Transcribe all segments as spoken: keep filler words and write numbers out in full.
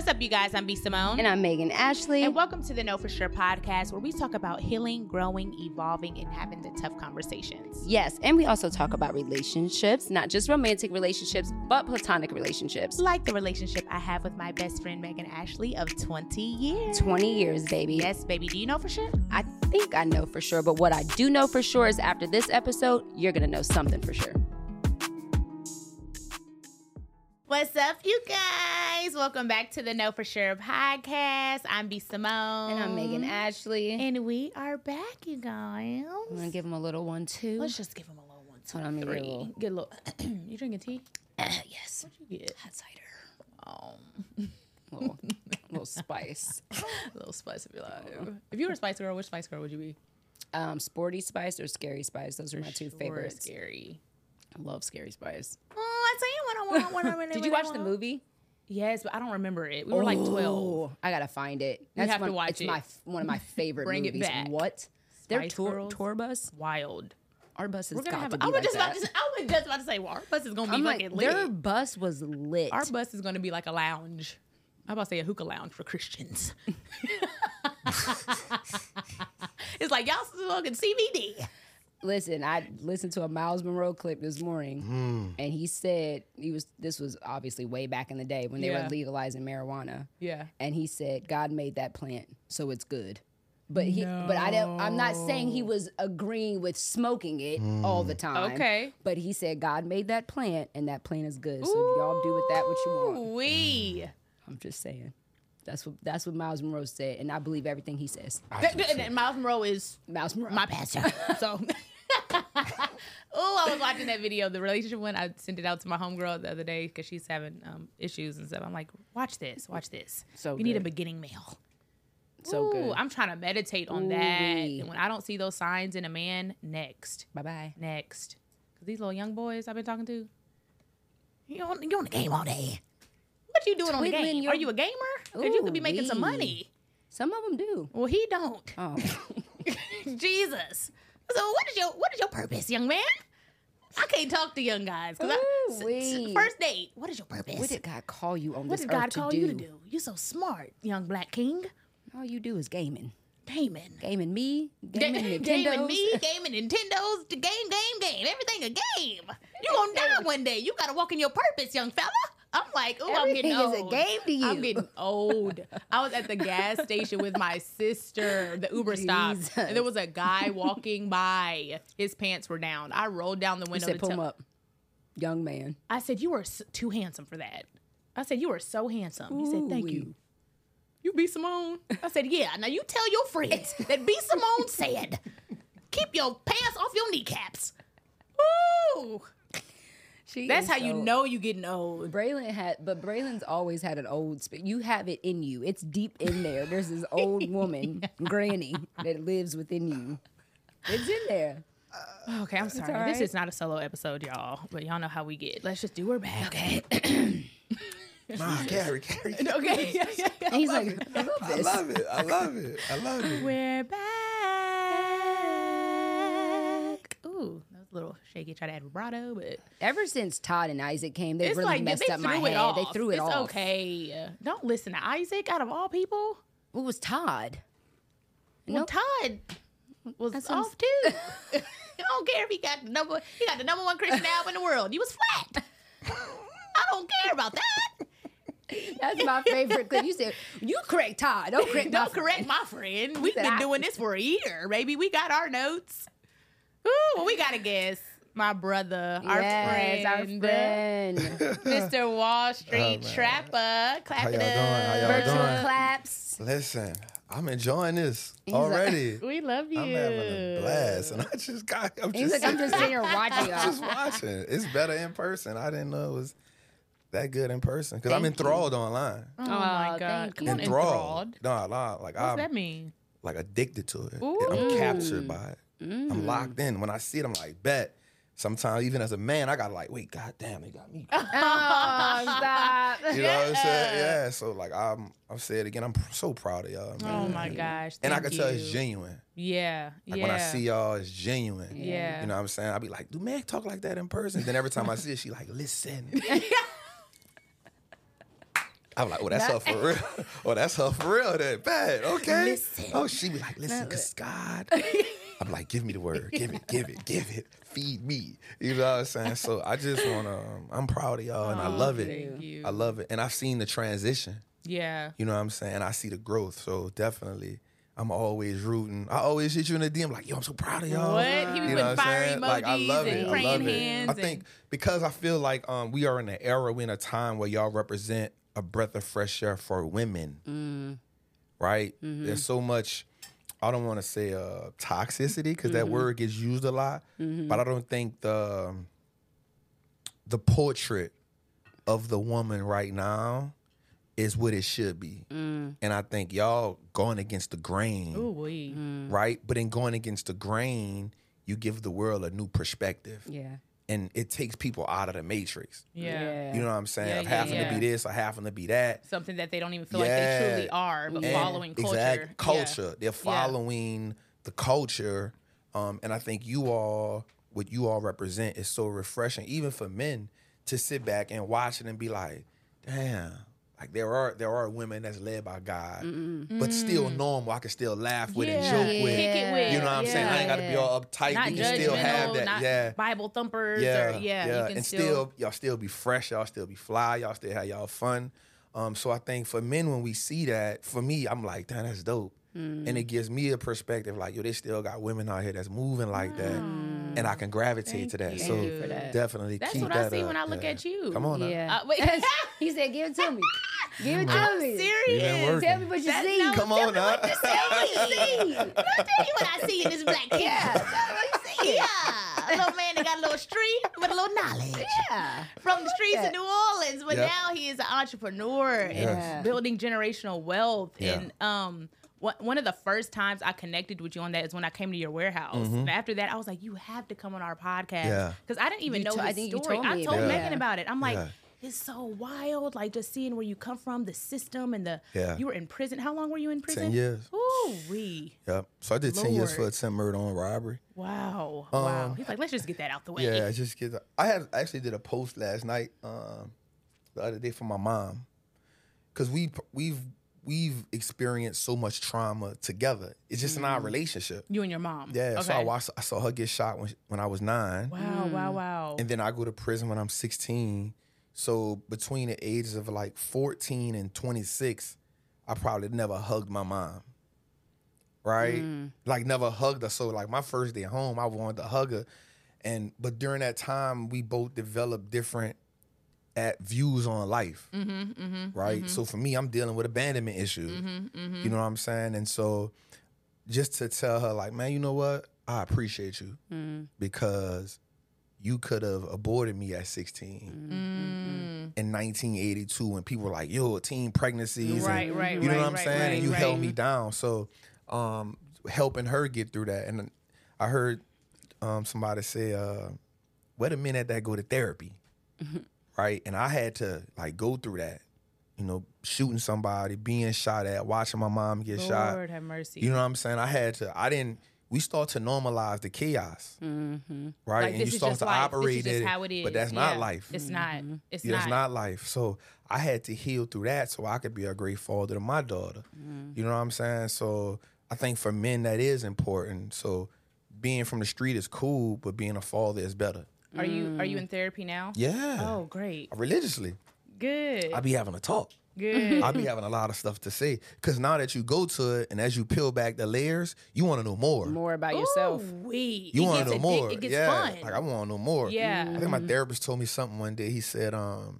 What's up, you guys? I'm B. Simone. And I'm Megan Ashley. And welcome to the Know For Sure podcast, where we talk about healing, growing, evolving, and having the tough conversations. Yes, and we also talk about relationships, not just romantic relationships, but platonic relationships. Like the relationship I have with my best friend, Megan Ashley, of twenty years. twenty years, baby. Yes, baby. Do you know for sure? I think I know for sure, but what I do know for sure is after this episode, you're going to know something for sure. What's up, you guys? Welcome back to the Know For Sure podcast. I'm B. Simone. And I'm Megan Ashley. And we are back, you guys. I'm going to give him a little one, too. Let's just give him a little one, two, Hold on, three. me a little. Get a little. You drinking tea? Uh, yes. What'd you get? Hot cider. Um, A little, little spice. a little spice if you like. If you were a spice girl, which spice girl would you be? Um, sporty spice or scary spice? Those are my two Sure, favorites. Scary. I love scary spice. Oh, I see what I want. What I really, Did you what I watch the want. movie? Yes, but I don't remember it. We were like twelve. I gotta find it. You have to one, watch it's it. my one of my favorite Bring it movies. back. What? Their Spice tour Girls. tour bus? Wild. Our bus has We're gonna got have. to A, be I was like just that. about to. Say, I was just about to say, well, our bus is gonna be I'm fucking like, lit. their bus was lit. Our bus is gonna be like a lounge. I'm about to say a hookah lounge for Christians. It's like y'all smoking C B D. Listen, I listened to a Miles Monroe clip this morning, Mm. and he said he was. This was obviously way back in the day when they Yeah. were legalizing marijuana. Yeah. And he said God made that plant, so it's good. But he, but I don't. I'm not saying he was agreeing with smoking it all the time. Okay. But he said God made that plant, and that plant is good. So y'all do with that what you want. We. I'm just saying. That's what that's what Miles Monroe said, and I believe everything he says. And Miles Monroe is Miles Monroe. my pastor. So. Oh, I was watching that video, the relationship one. I sent it out to my homegirl the other day because she's having um, issues and stuff. I'm like, watch this, watch this. So you need a good. beginning male. So Ooh, good. I'm trying to meditate on that. Ooh-wee. And when I don't see those signs in a man, next, Bye bye. next. Because these little young boys I've been talking to, you on, you on the game all day. What you doing on the Twiddling game? your- Are you a gamer? Because you could be making some Ooh-wee. money. Some of them do. Well, he don't. Oh, Jesus. So what is your what is your purpose, young man? I can't talk to young guys. Cause I, s- Ooh-wee. s- first date, what is your purpose? what did God call you on What this did God earth to call do? you to do? You're so smart, young black king. All you do is gaming, Gaming. gaming me, gaming Ga- Nintendos. Gaming me, gaming Nintendos, the game, game, game. Everything a game. You gonna die one day. You gotta walk in your purpose, young fella. I'm like, oh, I'm getting Everything old. is a game to you. I'm getting old. I was at the gas station with my sister, the Uber stop, Jesus. and there was a guy walking by. His pants were down. I rolled down the You window said to pull tell him up, young man. I said, you are s- too handsome for that. I said, you are so handsome. He said, thank Ooh-wee. you. You B. Simone? I said, yeah. Now you tell your friends that B. Simone said, keep your pants off your kneecaps. Ooh. She That's is how you so- know you getting old. Braylon had, but Braylon's always had an old spirit. You have it in you. It's deep in there. There's this old woman, Granny, that lives within you. It's in there. Okay, I'm sorry. all This right. is not a solo episode, y'all. But y'all know how we get. Let's just do her back. Okay. Nah, carry, carry. Okay. Yeah, yeah, yeah. And he's like, I love I this. love it. I love it. I love it. We're back. Ooh, that was a little shaky. Try to add vibrato, but Ever since Todd and Isaac came, they it's really like messed they up threw my it head. off. They threw it it's off. okay. Don't listen to Isaac out of all people. It was Todd. Well, Nope. Todd was That's what I'm off too. I don't care if he got the number. He got the number one Christian album in the world. He was flat. I don't care about that. That's my favorite clip. You said, you correct Todd. Don't correct my Don't correct my friend. We've said, been I- doing this for a year, baby. We got our notes. Ooh, well, we got a guest. My brother, our Yes, friend, our friend. Mister Wall Street Oh, man. Trapper. Clap How it y'all doing? How up. y'all Virtual doing? claps. Listen, I'm enjoying this like- already. We love you. I'm having a blast, and I just got. I'm He's just, like, I'm just sitting here watching y'all. just watching. It's better in person. I didn't know it was that good in person because I'm Thank you. enthralled online. Oh, my Oh, God. thank Come you. on, Enthralled. enthralled. No, no, like What's I'm that mean? like addicted to it. Ooh. I'm captured by it. I'm locked in. When I see it, I'm like, bet. Sometimes even as a man, I gotta like, wait, goddamn, they got me. Oh, stop. You know what I'm saying? Yeah. So like, I'm, I'll say it again. I'm pr- so proud of y'all, man. Oh my gosh. And I thank can tell it's you. genuine. Yeah. Like yeah. when I see y'all, it's genuine. Yeah. You know what I'm saying? I be like, do Meg talk like that in person? Then every time I see it, she like, listen. I'm like, oh, that's her for real. Oh, that's her for real. Then bad. Okay. Listen. Oh, she be like, listen, cause God. I'm like, give me the word. Give it. Give it. Give it. Feed me. You know what I'm saying? So I just wanna. Um, I'm proud of y'all, and I love it. thank you. I love it, and I've seen the transition. Yeah. You know what I'm saying? I see the growth. So definitely, I'm always rooting. I always hit you in the D M like, yo, I'm so proud of y'all. What? He be You know putting what I'm fire saying? emojis Like, I love and it. I praying love it. hands. I and- think because I feel like um, we are in an era, we're in a time where y'all represent a breath of fresh air for women, Mm. right? Mm-hmm. There's so much, I don't want to say uh, toxicity because that Mm-hmm. word gets used a lot, but I don't think the the portrait of the woman right now is what it should be. Mm. And I think y'all going against the grain, Ooh, we. right? But in going against the grain, you give the world a new perspective. Yeah. And it takes people out of the matrix. Yeah. You know what I'm saying? Yeah, of yeah, having yeah. to be this or having to be that. Something that they don't even feel Yeah. like they truly are, but And- following culture. Exact- Yeah. culture. They're following the culture. Um, and I think you all, what you all represent is so refreshing, even for men, to sit back and watch it and be like, damn. Like there are there are women that's led by God, but still normal. I can still laugh with and Yeah. joke Kick with. it with. You know what I'm saying? I ain't got to be all uptight. Not We can still have judgmental, that. not yeah. Bible thumpers. Yeah, Or, yeah, yeah, You can and still, still, y'all still be fresh, y'all still be fly, y'all still have y'all fun. Um, so I think for men, when we see that, for me, I'm like, damn, that's dope, Mm. and it gives me a perspective like, yo, they still got women out here that's moving like that, and I can gravitate Thank to that. you. So Thank you for that. definitely That's keep what that I see up. when I look Yeah. at you. Come on, now. Yeah. Uh, wait. he said, "Give it to me. Give it to I'm me. serious. You been working. Tell me what you That's see. no- Come on now. Tell me what you see. Let me tell you what I see in this black kid. Yeah. A little man that got a little street with a little knowledge. Yeah. From the streets that. of New Orleans, but Yep. now he is an entrepreneur Yes. and building generational wealth. Yeah. And um, one one of the first times I connected with you on that is when I came to your warehouse. And after that, I was like, you have to come on our podcast. Mm-hmm. Yeah. Because I didn't even You know to- I his think you story. told I me told about it. Megan Yeah. about it. I'm like, Yeah. it's so wild, like just seeing where you come from, the system, and the Yeah. you were in prison. How long were you in prison? Ten years. Ooh, we. Yep. So I did ten years for Lord. attempted murder on robbery. Wow. wow. Um, He's like, let's just get that out the way. Yeah, just get. I had I actually did a post last night, um, the other day for my mom, because we we've we've experienced so much trauma together. It's just in our relationship. You and your mom. Yeah. So I Okay. watched. I saw her get shot when when I was nine, Wow, wow, wow. and then I go to prison when I'm sixteen. So between the ages of like fourteen and twenty-six, I probably never hugged my mom. Right? Like never hugged her. So like my first day home, I wanted to hug her. And but during that time, we both developed different at views on life. Right? So for me, I'm dealing with abandonment issues. You know what I'm saying? And so just to tell her, like, man, you know what? I appreciate you because you could have aborted me at sixteen in nineteen eighty-two when people were like, yo, teen pregnancies. Right, and, right, You know right, what I'm right, saying? right, and you right. held me down. So um, helping her get through that. And I heard um, somebody say, uh, wait a minute, that go to therapy. Right? And I had to like go through that. You know, shooting somebody, being shot at, watching my mom get shot. Lord have mercy. You know what I'm saying? I had to, I didn't, we start to normalize the chaos, right? Like, and this you is start just to life. operate This is just it, how it is. but that's Yeah. not life. It's not. It's Yeah, not. that's not life. So I had to heal through that so I could be a great father to my daughter. You know what I'm saying? So I think for men that is important. So being from the street is cool, but being a father is better. Are you Are you in therapy now? Yeah. Oh, great. Religiously. Good. I be having a talk. Good. I be having a lot of stuff to say. Because now that you go to it and as you peel back the layers, you want to know more. More about yourself. Ooh, we. You It want gets to know addic- more. It gets yeah. fun. Like I want to know more. Yeah. I think my therapist told me something one day. He said, um,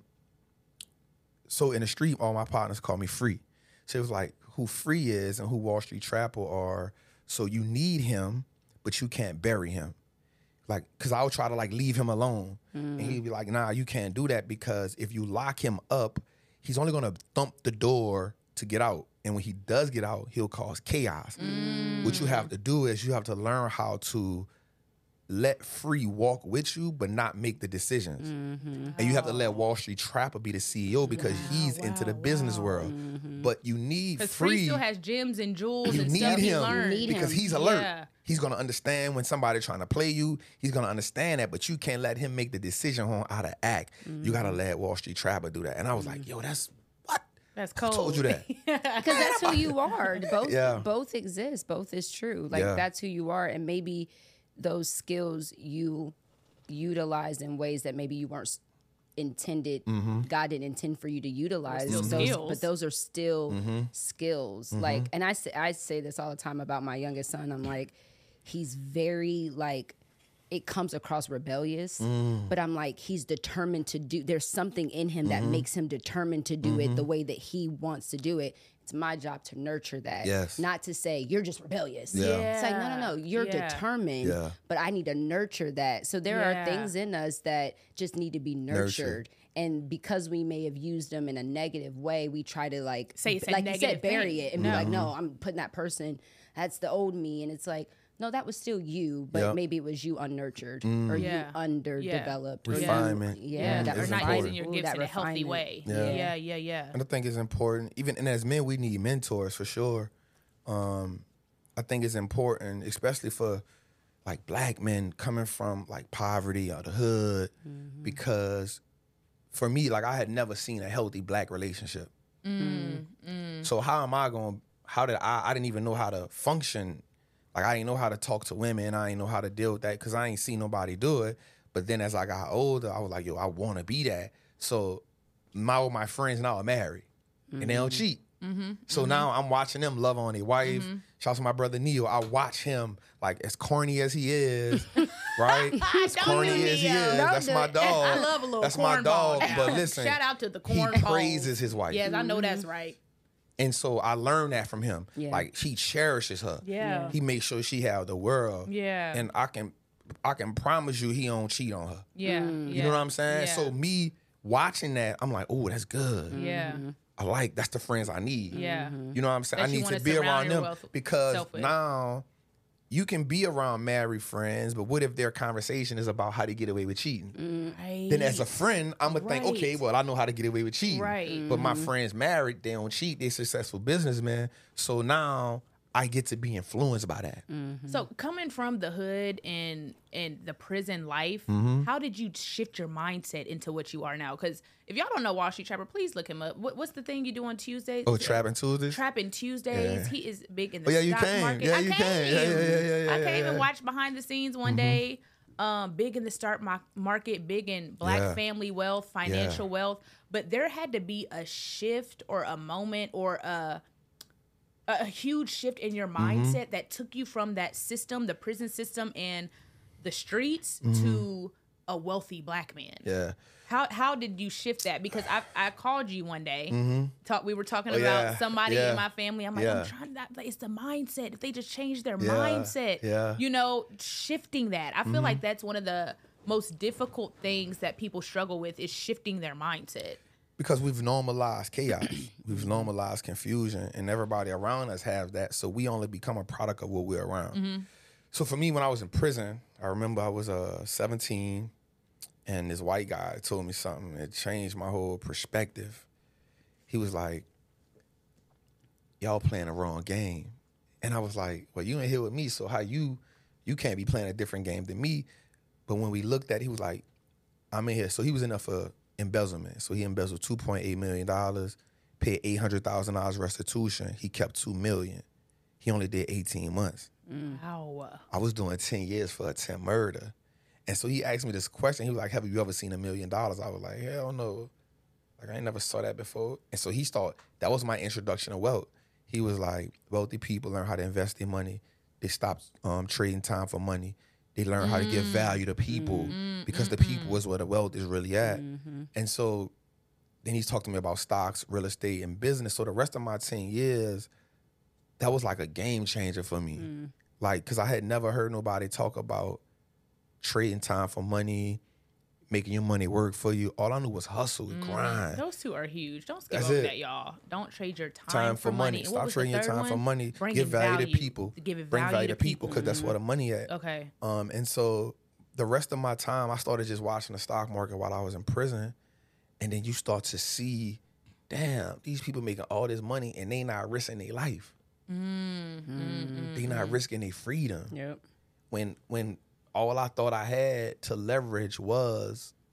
so in the street, all my partners call me Free. So it was like who Free is and who Wall Street Trapper are. So you need him, but you can't bury him. Like, cause I would try to like leave him alone. And he'd be like, nah, you can't do that because if you lock him up, he's only gonna thump the door to get out. And when he does get out, he'll cause chaos. What you have to do is you have to learn how to let Free walk with you, but not make the decisions. And you have to let Wall Street Trapper be the C E O because he's into the business world. But you need Because Free. Free still has gems and jewels You and need stuff he him learned. need because him. he's alert. Yeah. He's gonna understand when somebody's trying to play you. He's gonna understand that, but you can't let him make the decision on how to act. You gotta let Wall Street Trapper do that. And I was like, yo, that's what? That's I cold. told you that. Because that's who you are. Both Yeah. both exist. Both is true. Like Yeah. that's who you are, and maybe those skills you utilize in ways that maybe you weren't s- intended. Mm-hmm. God didn't intend for you to utilize still those, skills. but those are still Mm-hmm. skills. Like, and I say I say this all the time about my youngest son. I'm like, he's very like. It comes across rebellious, Mm. but I'm like, he's determined to do, there's something in him Mm-hmm. that makes him determined to do it the way that he wants to do it. It's my job to nurture that. Yes. Not to say, you're just rebellious. Yeah. It's like, no, no, no, you're Yeah. determined, Yeah. but I need to nurture that. So there Yeah. are things in us that just need to be nurtured. Nurtured. And because we may have used them in a negative way, we try to like, Say it's a like you said, negative bury thing. it and No. be like, no, I'm putting that person, that's the old me. And it's like, no, that was still you, but Yep. maybe it was you unnurtured or Mm. Yeah. you underdeveloped. or you- Refinement. Yeah, Yeah, that or is not important. using your Ooh, gifts that in a healthy refinement. way. Yeah. Yeah, yeah, yeah. And I think it's important. Even and as men, we need mentors for sure. Um, I think it's important, especially for like black men coming from like poverty or the hood, because for me, like I had never seen a healthy black relationship. So how am I going? How did I? I didn't even know how to function. Like I didn't know how to talk to women. I didn't know how to deal with that because I ain't seen nobody do it. But then as I got older, I was like, yo, I want to be that. So my all my friends now are married and they don't cheat. So now I'm watching them love on their wife. Shout out to my brother Neil. I watch him like as corny as he is, right? As Don't corny do as he Neo. is, Don't that's do my it. dog. I love a little That's my cornball dog. now. But listen, Shout out to the he cornballs. praises his wife. Yes, I know that's right. And so I learned that from him. Yeah. Like he cherishes her. Yeah. He makes sure she have the world. Yeah. And I can I can promise you he don't cheat on her. Yeah. You know what I'm saying? Yeah. So me watching that, I'm like, oh, that's good. Yeah. I like that's the friends I need. Yeah. You know what I'm saying? That I you need wanna to be surround around them yourself- because self with. now you can be around married friends, but what if their conversation is about how to get away with cheating? Right. Then as a friend, I'm gonna think, Right. okay, well, I know how to get away with cheating. Right. But my friends married, they don't cheat, they successful businessmen. So now I get to be influenced by that. So coming from the hood and and the prison life, Mm-hmm. how did you shift your mindset into what you are now? Because if y'all don't know Wall Street Trapper, please look him up. What, what's the thing you do on Tuesdays? Oh, Is it- Trapping Tuesdays? Trapping Tuesdays. Yeah. He is big in the Oh, yeah, you stock came. market. Yeah, I you came. came. Yeah, yeah, yeah, yeah, yeah, I yeah, came and yeah. watched behind the scenes one day. Um, big in the stock mo- market, big in black Yeah. family wealth, financial wealth. But there had to be a shift or a moment or a a a huge shift in your Mm-hmm. mindset that took you from that system, the prison system and the streets, Mm-hmm. to a wealthy black man. Yeah. How how did you shift that? Because I I called you one day. Talk. We were talking Oh, about yeah. somebody Yeah. in my family. I'm like, Yeah. I'm trying to. Like, it's the mindset. If they just change their Yeah. mindset, Yeah. Mm-hmm. you know, shifting that. I feel like that's one of the most difficult things that people struggle with is shifting their mindset. Because we've normalized chaos, we've normalized confusion, and everybody around us have that. So we only become a product of what we're around. So for me, when I was in prison, I remember I was uh, seventeen, and this white guy told me something that changed my whole perspective. He was like, "Y'all playing the wrong game," and I was like, "Well, you ain't here with me, so how you you can't be playing a different game than me?" But when we looked at it, he was like, I'm in here. So he was in there for embezzlement. So he embezzled two point eight million dollars, paid eight hundred thousand dollars restitution. He kept two million dollars. He only did eighteen months. Wow. I was doing ten years for attempt murder. And so he asked me this question. He was like, have you ever seen a million dollars? I was like, hell no. Like, I ain't never saw that before. And so he thought, that was my introduction to wealth. He was like, wealthy people learn how to invest their money. They stop um, trading time for money. They learn how to give value to people because the people is where the wealth is really at. And so then he's talking to me about stocks, real estate, and business. So the rest of my ten years, that was like a game changer for me. Like, because I had never heard nobody talk about trading time for money, making your money work for you. All I knew was hustle and grind. Those two are huge. Don't skip That's over it. that, y'all. Don't trade your time, Time for money. And what Stop was the trading your third time one? for money. Bringing Give value, to people. Give it Bring value, to people. because that's where the money at. Okay. Um, and so the rest of my time, I started just watching the stock market while I was in prison. And then you start to see, damn, these people making all this money and they not risking their life. Mm-hmm. They not risking their freedom. Yep. When when all I thought I had to leverage was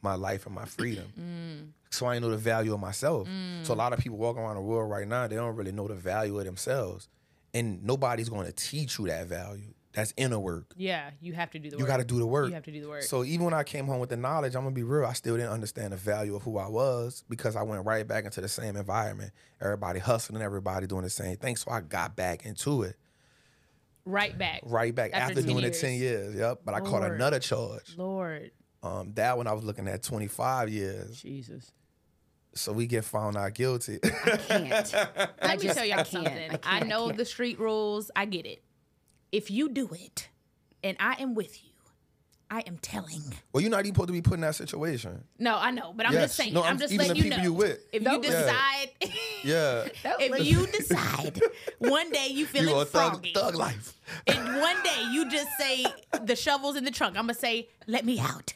my life and my freedom. Mm. So I didn't know the value of myself. Mm. So a lot of people walking around the world right now, they don't really know the value of themselves. And nobody's going to teach you that value. That's inner work. Yeah, you have to do the you work. You got to do the work. You have to do the work. So even when I came home with the knowledge, I'm going to be real, I still didn't understand the value of who I was because I went right back into the same environment. Everybody hustling, everybody doing the same thing. So I got back into it. Right back. Right back. After, after doing years. it ten years. Yep. But Lord. I caught another charge. Lord. Um, that one I was looking at twenty-five years. Jesus. So we get found out guilty. I can't. Let I me just, tell y'all I something. I, I know I the street rules. I get it. If you do it and I am with you, I am telling. Well, you're not even supposed to be put in that situation. No, I know, but I'm yes. just saying. No, I'm, I'm just even letting the you people know. You with. If Don't, you decide, yeah, if you decide one day you feeling you froggy, thug, thug life, and one day you just say the shovel's in the trunk, I'm gonna say, "Let me out."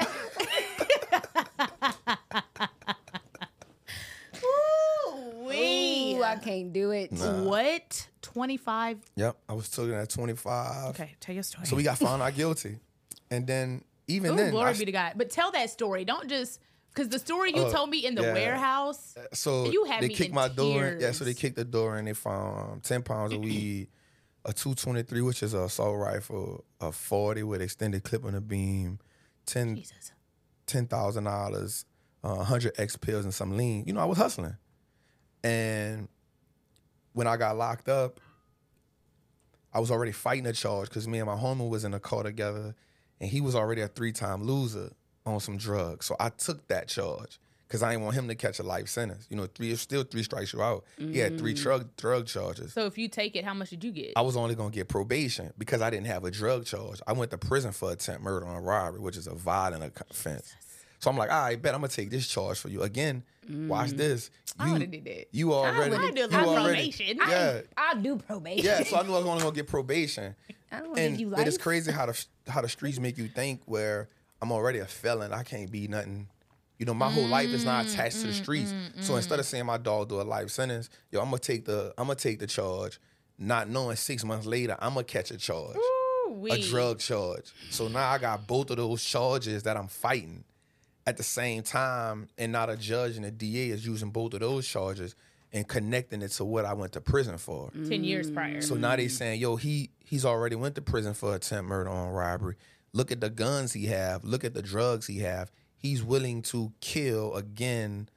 Ooh, Ooh, I can't do it. Nah. What? twenty-five? Yep, I was talking at twenty-five. Okay, tell your story. So we got found out guilty, and then even Ooh, then, glory I, be to God. But tell that story. Don't just because the story you uh, told me in the yeah. warehouse. So you had they me kicked in my door. tears. Yeah, so they kicked the door and they found um, ten pounds of weed, a two twenty-three, which is a assault rifle, a forty with extended clip on the beam, ten Jesus. ten thousand dollars, uh, hundred X pills and some lean. You know, I was hustling, and when I got locked up, I was already fighting a charge because me and my homie was in a car together, and he was already a three-time loser on some drugs. So I took that charge because I didn't want him to catch a life sentence. You know, three still three strikes you out. Mm. He had three drug drug charges. So if you take it, how much did you get? I was only gonna get probation because I didn't have a drug charge. I went to prison for attempt murder on robbery, which is a violent offense. So I'm like, all right, bet I'm gonna take this charge for you. Again, mm. watch this. You, I would have did that. You already, I do you already, probation. yeah, I, I'll do probation. yeah. So I knew I was only gonna get probation. I don't want to And give you it life. is crazy how the how the streets make you think where I'm already a felon. I can't be nothing. You know, my whole life is not attached mm, to the streets. Mm, so mm. instead of saying my dog do a life sentence, yo, I'm gonna take the I'm gonna take the charge, not knowing six months later I'm gonna catch a charge, Ooh, a drug charge. So now I got both of those charges that I'm fighting at the same time, and not a judge and a D A is using both of those charges and connecting it to what I went to prison for. Ten years prior. So now they saying, yo, he he's already went to prison for attempt murder on robbery. Look at the guns he have. Look at the drugs he have. He's willing to kill again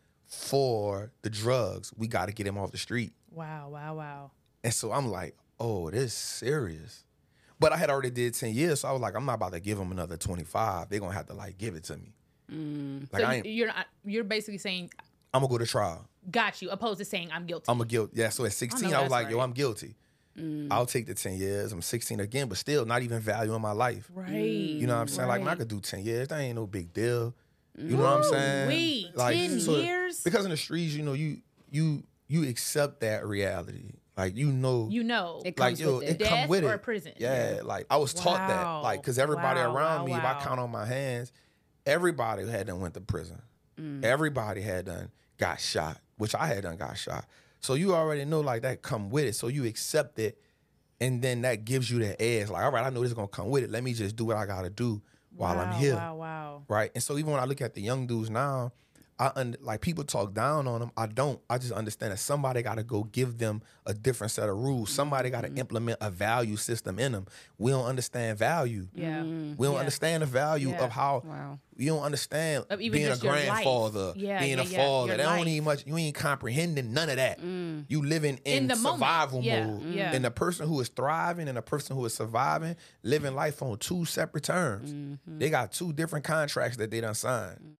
for the drugs. We got to get him off the street. Wow, wow, wow. And so I'm like, oh, this is serious. But I had already did ten years, so I was like, I'm not about to give him another twenty-five. They're going to have to, like, give it to me. Mm. Like, so I ain't, you're not, you're basically saying, I'm going to go to trial. Got you, opposed to saying I'm guilty. I'm a guilty. Yeah, so at sixteen, I, I was like, right. yo, I'm guilty. Mm. I'll take the ten years. I'm sixteen again, but still not even valuing my life. Right. You know what I'm saying? Right. Like, man, I could do ten years. That ain't no big deal. You know what I'm saying? Wait, like, ten so, years? Because in the streets, you know, you you you accept that reality. Like, you know. You know. It like, comes yo, with it, it. come Death with or it. prison? Yeah, yeah, like, I was taught that. Wow. Like, because everybody Wow, around wow, me, if wow. I count on my hands, everybody had done went to prison. Mm. Everybody had done got shot, which I had done got shot. So you already know, like, that come with it. So you accept it, and then that gives you that edge. Like, all right, I know this is going to come with it. Let me just do what I got to do while wow, I'm here. Wow, wow. Right? And so even when I look at the young dudes now, I un- like people talk down on them. I don't. I just understand that somebody got to go give them a different set of rules. Somebody got to Mm-hmm. implement a value system in them. We don't understand value. Yeah. We don't Yeah. understand the value Yeah. of how Wow. you don't understand Of even being a just your life. grandfather, Yeah, being yeah, a yeah. father. Your That don't life. need much. You ain't comprehending none of that. Mm. You living in, In the moment. survival Yeah, mode. yeah. And the person who is thriving and the person who is surviving, living life on two separate terms. Mm-hmm. They got two different contracts that they done signed.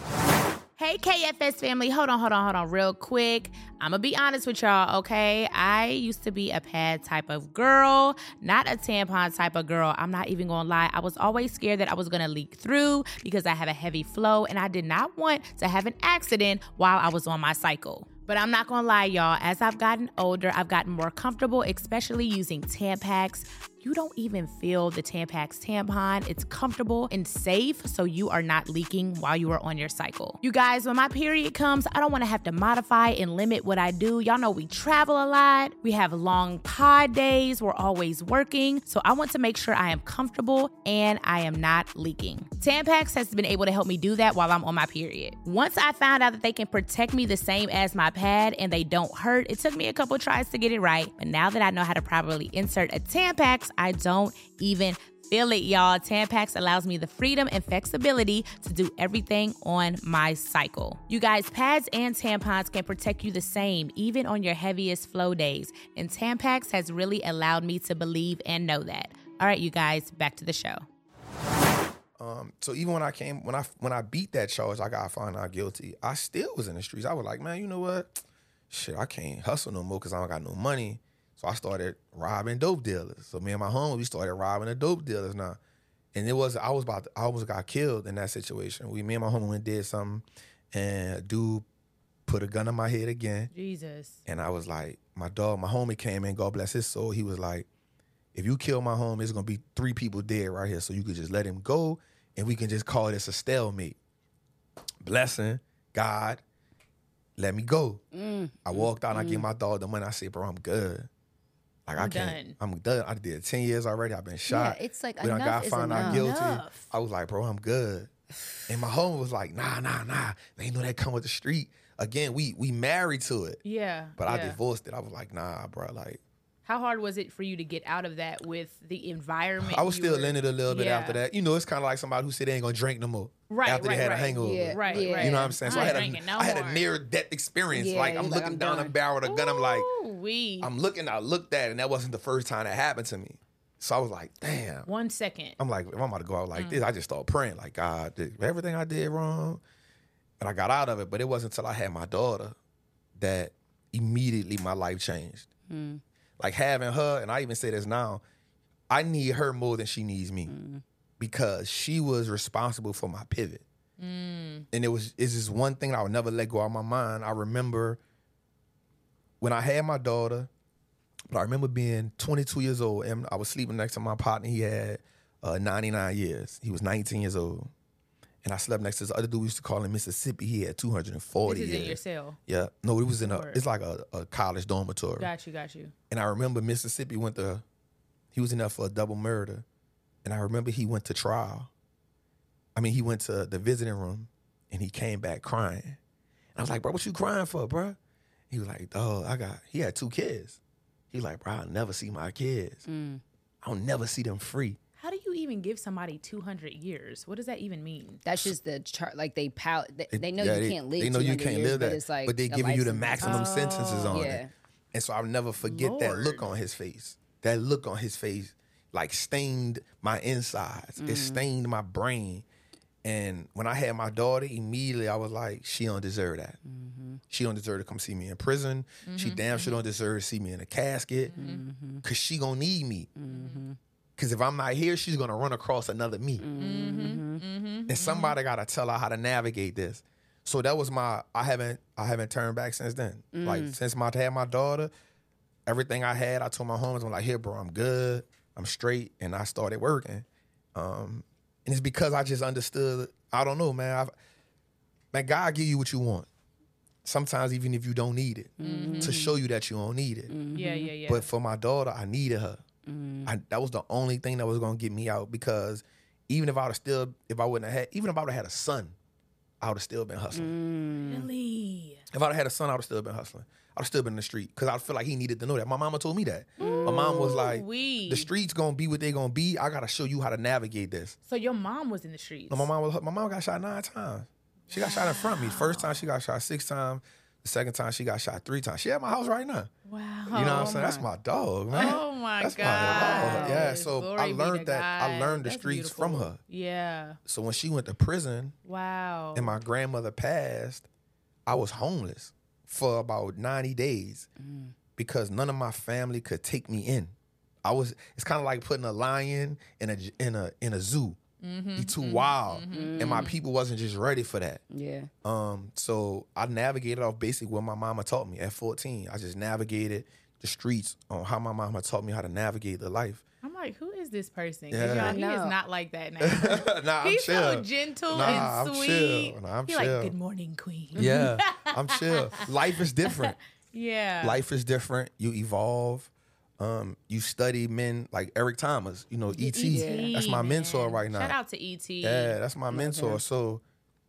Hey, K F S family. Hold on, hold on, hold on real quick. I'm going to be honest with y'all, okay? I used to be a pad type of girl, not a tampon type of girl. I'm not even going to lie. I was always scared that I was going to leak through because I have a heavy flow, and I did not want to have an accident while I was on my cycle. But I'm not going to lie, y'all. As I've gotten older, I've gotten more comfortable, especially using Tampax. you don't even feel the Tampax tampon. It's comfortable and safe, so you are not leaking while you are on your cycle. You guys, when my period comes, I don't want to have to modify and limit what I do. Y'all know we travel a lot. We have long pod days. We're always working. So I want to make sure I am comfortable and I am not leaking. Tampax has been able to help me do that while I'm on my period. Once I found out that they can protect me the same as my pad and they don't hurt, it took me a couple tries to get it right. But now that I know how to properly insert a Tampax, I don't even feel it, y'all. Tampax allows me the freedom and flexibility to do everything on my cycle. You guys, pads and tampons can protect you the same, even on your heaviest flow days. And Tampax has really allowed me to believe and know that. All right, you guys, back to the show. Um, so even when I came, when I when I beat that charge, I got found out guilty. I still was in the streets. I was like, man, you know what? Shit, I can't hustle no more because I don't got no money. So I started robbing dope dealers. So me and my homie, we started robbing the dope dealers now. And it was, I was about to, I almost got killed in that situation. We, me and my homie went and did something, and a dude put a gun on my head again. Jesus. And I was like, my dog, my homie came in, God bless his soul. He was like, if you kill my homie, it's gonna be three people dead right here. So you could just let him go and we can just call this a stalemate. Blessing, God, let me go. Mm. I walked out and mm. I gave my dog the money. I said, bro, I'm good. Like, I'm I can't, done. I'm done. I did ten years already. I've been shot. Yeah, it's like when enough I got is found enough. out guilty, Enough. I was like, bro, I'm good. And my homie was like, nah, nah, nah. They know that come with the street. Again, we we married to it. Yeah. But yeah. I divorced it. I was like, nah, bro. Like, how hard was it for you to get out of that with the environment? I was you still were... in it a little bit yeah. after that. You know, it's kind of like somebody who said they ain't gonna drink no more. Right, after right, they had right. a hangover. Yeah, right, yeah. right. You know what I'm saying? So I I had, ain't a, no I had a more. near death experience. Yeah, like I'm like, looking I'm down done. a barrel of a gun. I'm like, Ooh-wee. I'm looking. I looked at it, and that wasn't the first time that happened to me. So I was like, damn. One second. I'm like, if I'm about to go out like Mm. this, I just started praying, like, God, did everything I did wrong. And I got out of it, but it wasn't until I had my daughter that immediately my life changed. Mm. Like having her, and I even say this now, I need her more than she needs me Mm. because she was responsible for my pivot. Mm. And it was it's just one thing that I would never let go out of my mind. I remember when I had my daughter, but I remember being twenty-two years old, and I was sleeping next to my partner. He had uh, ninety-nine years. He was nineteen years old. And I slept next to this other dude we used to call him Mississippi. He had two hundred forty This is years. in your cell. Yeah. No, it was in a, Word. it's like a, a college dormitory. Got you, got you. And I remember Mississippi went to, he was in there for a double murder. And I remember he went to trial. I mean, he went to the visiting room and he came back crying. And I was like, bro, what you crying for, bro? He was like, oh, I got, he had two kids. He was like, bro, I'll never see my kids. Mm. I'll never see them free. How do you even give somebody two hundred years? What does that even mean? That's just the chart. Like they pal- they, they know Yeah, you they, can't live. They know you two hundred can't years, live but that. it's like but they a giving life you the sentence. maximum Oh. sentences on Yeah. it. And so I'll never forget that look Lord. on his face. That look on his face like stained my insides. It stained my brain. And when I had my daughter, immediately I was like, she don't deserve that. Mm-hmm. She don't deserve to come see me in prison. She damn sure don't deserve to see me in a casket. Mm-hmm. Cause she gonna need me. Mm-hmm. Cause if I'm not here, she's gonna run across another me. Mm-hmm. Mm-hmm. And somebody gotta tell her how to navigate this. So that was my, I haven't, I haven't turned back since then. Mm. Like since my had my daughter, everything I had, I told my homies, I'm like, here, bro, I'm good, I'm straight, and I started working. Um, and it's because I just understood. I don't know, man. I've, man, God give you what you want. Sometimes even if you don't need it, Mm-hmm. to show you that you don't need it. Yeah, yeah, yeah. But for my daughter, I needed her. Mm. I, that was the only thing that was gonna get me out because even if I would have still, if I wouldn't have had, even if I would have had a son, I would have still been hustling. really? If I'd have had a son, I would have still been hustling. I'd have still been in the street because I feel like he needed to know that. My mama told me that. My mom was like, Ooh-wee. the streets gonna be what they gonna be. I gotta show you how to navigate this. So your mom was in the streets. No, my mom was, my mom got shot nine times. She got shot in front of me. First time she got shot six times. The second time she got shot three times. She at my house right now. Wow. You know what I'm saying? That's my dog, man. Oh my That's God. my dog. Yeah. So Glory I be to learned that. I God. learned the That's streets from beautiful. her. Yeah. So when she went to prison Wow. and my grandmother passed, I was homeless for about ninety days because none of my family could take me in. I was. It's kind of like putting a lion in a in a in a zoo. Mm-hmm, He too wild, and my people wasn't just ready for that. Yeah. Um, so I navigated off basically what my mama taught me at fourteen. I just navigated the streets on how my mama taught me how to navigate the life. I'm like, who is this person? 'Cause, Yeah. y'all, I he know. is not like that now. nah, I'm He's chill. so gentle Nah, and I'm sweet. chill. Nah, I'm He chill. like, good morning, queen. Yeah, I'm chill. Life is different. Yeah. Life is different. You evolve. Um, you study men like Eric Thomas. You know, E T. E T, That's my mentor man. right now. Shout out to E T. Yeah, that's my mentor. him. So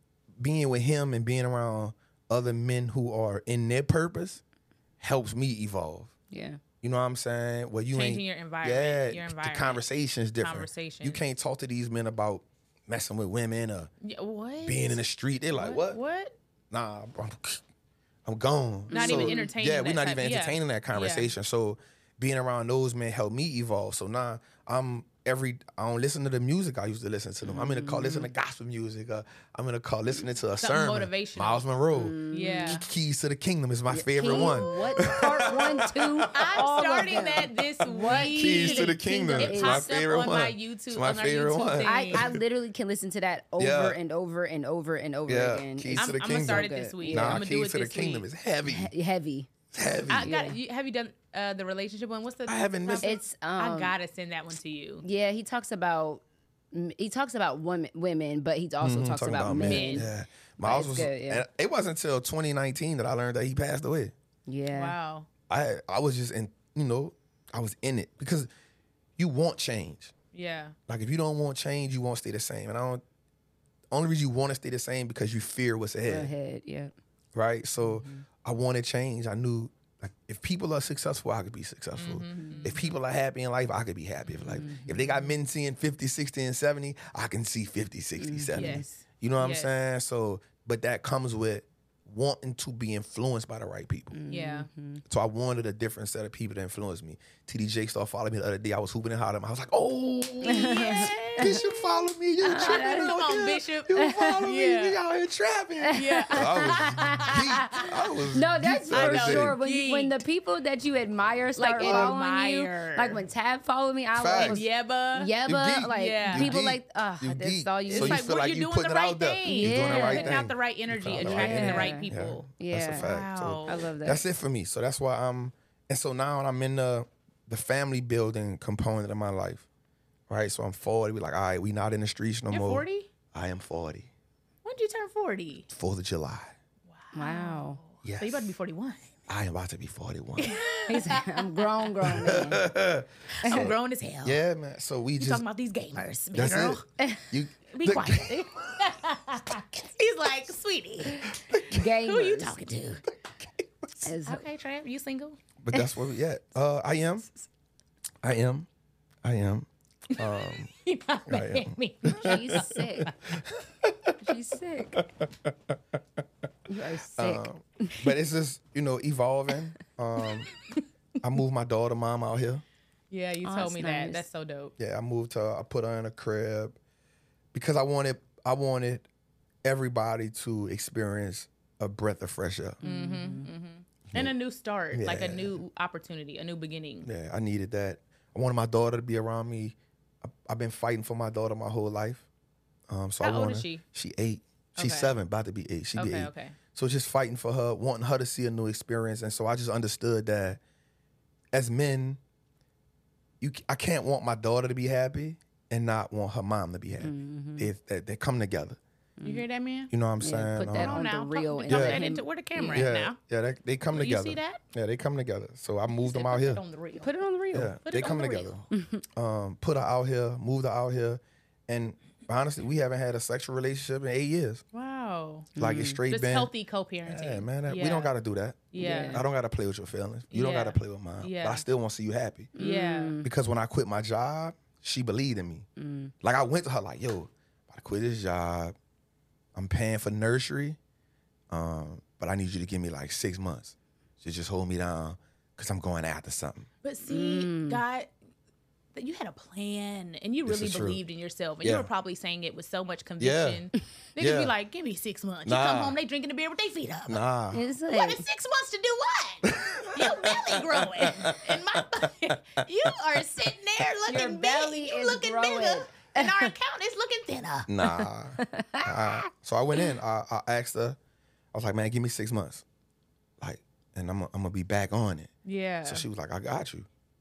being with him and being around other men who are in their purpose helps me evolve. Yeah. You know what I'm saying? Well, you Changing ain't, your environment, Yeah, your the environment. conversation is different. Conversation. You can't talk to these men about messing with women or Yeah, what? being in the street. They're like, what? What? Nah, I'm, I'm gone. Not even entertaining Yeah, we're that not type- even yeah. entertaining that conversation. So being around those men helped me evolve. So now I'm every I don't listen to the music I used to listen to them. I'm in the car listening to gospel music. Uh, I'm in the car listening to a Something sermon. motivational. Miles Monroe. Yeah. Keys to the Kingdom is my favorite King- one. What part one, two? I'm all of starting them. that this week. Keys to the Kingdom. It It's my popped up favorite on one. my YouTube. It's my on our favorite YouTube one. thing. I, I literally can listen to that over Yeah. and over and over and over Yeah, again. Keys It's to the I'm gonna start it Kingdom. this week. Nah, I'm gonna do Keys it to the this Kingdom week. is heavy. he- heavy. It's heavy. I got. You, have you done uh, the relationship one? What's the? I haven't missed it. It's um, I gotta send that one to you. yeah. He talks about he talks about women, women, but he also Mhm, talks talking about, men. Yeah. Miles it's was. good, yeah. and it wasn't until twenty nineteen that I learned that he passed away. Yeah. Wow. I I was just in, you know, I was in it because you want change. Yeah. Like if you don't want change, you won't stay the same. And I don't. Only reason you want to stay the same because you fear what's Go ahead, ahead. Yeah. right? So I wanted change. I knew like if people are successful, I could be successful. If people are happy in life, I could be happy. If like if they got men seeing fifty, sixty, and seventy, I can see fifty, sixty, seventy. Yes. You know what Yes. I'm saying? So, but that comes with wanting to be influenced by the right people. Yeah. So I wanted a different set of people to influence me. T D J started following me the other day. I was hooping and hollering. I was like, oh, Yes. Bishop follow me. You tripping Come out on, here. Bishop. You follow me. Yeah. You out here trapping. Yeah. I was geeked. I was No, that's geeked the other for day. sure. When, you, when the Geeked. people that you admire start Like, following admire. you, like when Tab followed me, I Facts. was Yeba. Yeba, geek. like Yeah. You people geek. like, uh, You that's geek. all you. So It's you like, feel well, like you're you doing putting the it right out there. thing. You're doing the Yeah. right Putting thing. out the right energy, You found the attracting right the thing. right Yeah. people. Yeah. That's a fact. So Wow. I love that. that's it for me. So that's why I'm, and so now I'm in the the family building component of my life, right? So I'm forty. We're like, all right, we not in the streets no You're more. forty? I am forty. When did you turn forty? Fourth of July. Wow. Yes. So you about to be forty-one. I am about to be forty-one. He's, I'm grown, grown man. I'm grown as hell. yeah, man. So we You just talking about these gamers, baby that's girl. it. You Be the- quiet. He's like, sweetie, Gamers. who are you talking to? As- Okay, Trav, you single? But that's where we at. Uh, I am. I am. I am. Um, You're not I mad am. at me. She's sick. She's sick. You are sick. um, but it's just you know evolving. Um, I moved my daughter mom out here. Yeah, you Oh, told that's me that. nice. That's so dope. Yeah, I moved her. I put her in a crib because I wanted. I wanted everybody to experience a breath of fresh air. And a new start, like a Yeah. new opportunity, a new beginning. Yeah, I needed that. I wanted my daughter to be around me. I, I've been fighting for my daughter my whole life. Um, so How I old wanted, is she? She eight. She's Okay. seven, about to be eight. She be Okay, eight. okay. So just fighting for her, wanting her to see a new experience, and so I just understood that as men, you I can't want my daughter to be happy and not want her mom to be happy. They, they they come together. You hear that, man? You know what I'm Yeah, saying? put that Um, Come on on the now. real Talk, and talk Yeah. that into where the camera yeah, at now. yeah, they, they come You together. see that? Yeah, they come together. So I moved them Said out put here. it on the real. Put it on the real. Yeah, Put they it on come the together. um, put her out here, moved her out here, and honestly, we haven't had a sexual relationship in eight years. Wow. Like it's straight Just been. healthy co-parenting. Yeah, man, that, we Yeah. don't got to do that. Yeah. I don't got to play with your feelings. You don't Yeah. got to play with mine. Yeah. But I still want to see you happy. Yeah. Because when I quit my job, she believed in me. Like I went to her like, yo, I'm about to quit this job. I'm paying for nursery, um, but I need you to give me like six months to just hold me down because I'm going after something. But see, God, that you had a plan and you This really is true. believed in yourself. And Yeah. you were probably saying it with so much conviction. They Yeah. just be like, give me six months. Nah. You come home, they drinking the beer with their feet up. Nah. It's What like, is six months to do what? Your belly growing. And my you are sitting there looking Your big. belly You is looking growing. bigger. And our account is looking thinner. Nah. Uh, so I went in. I, I asked her. I was like, man, give me six months. Like, and I'm, I'm gonna be back on it. Yeah. So she was like, I got you.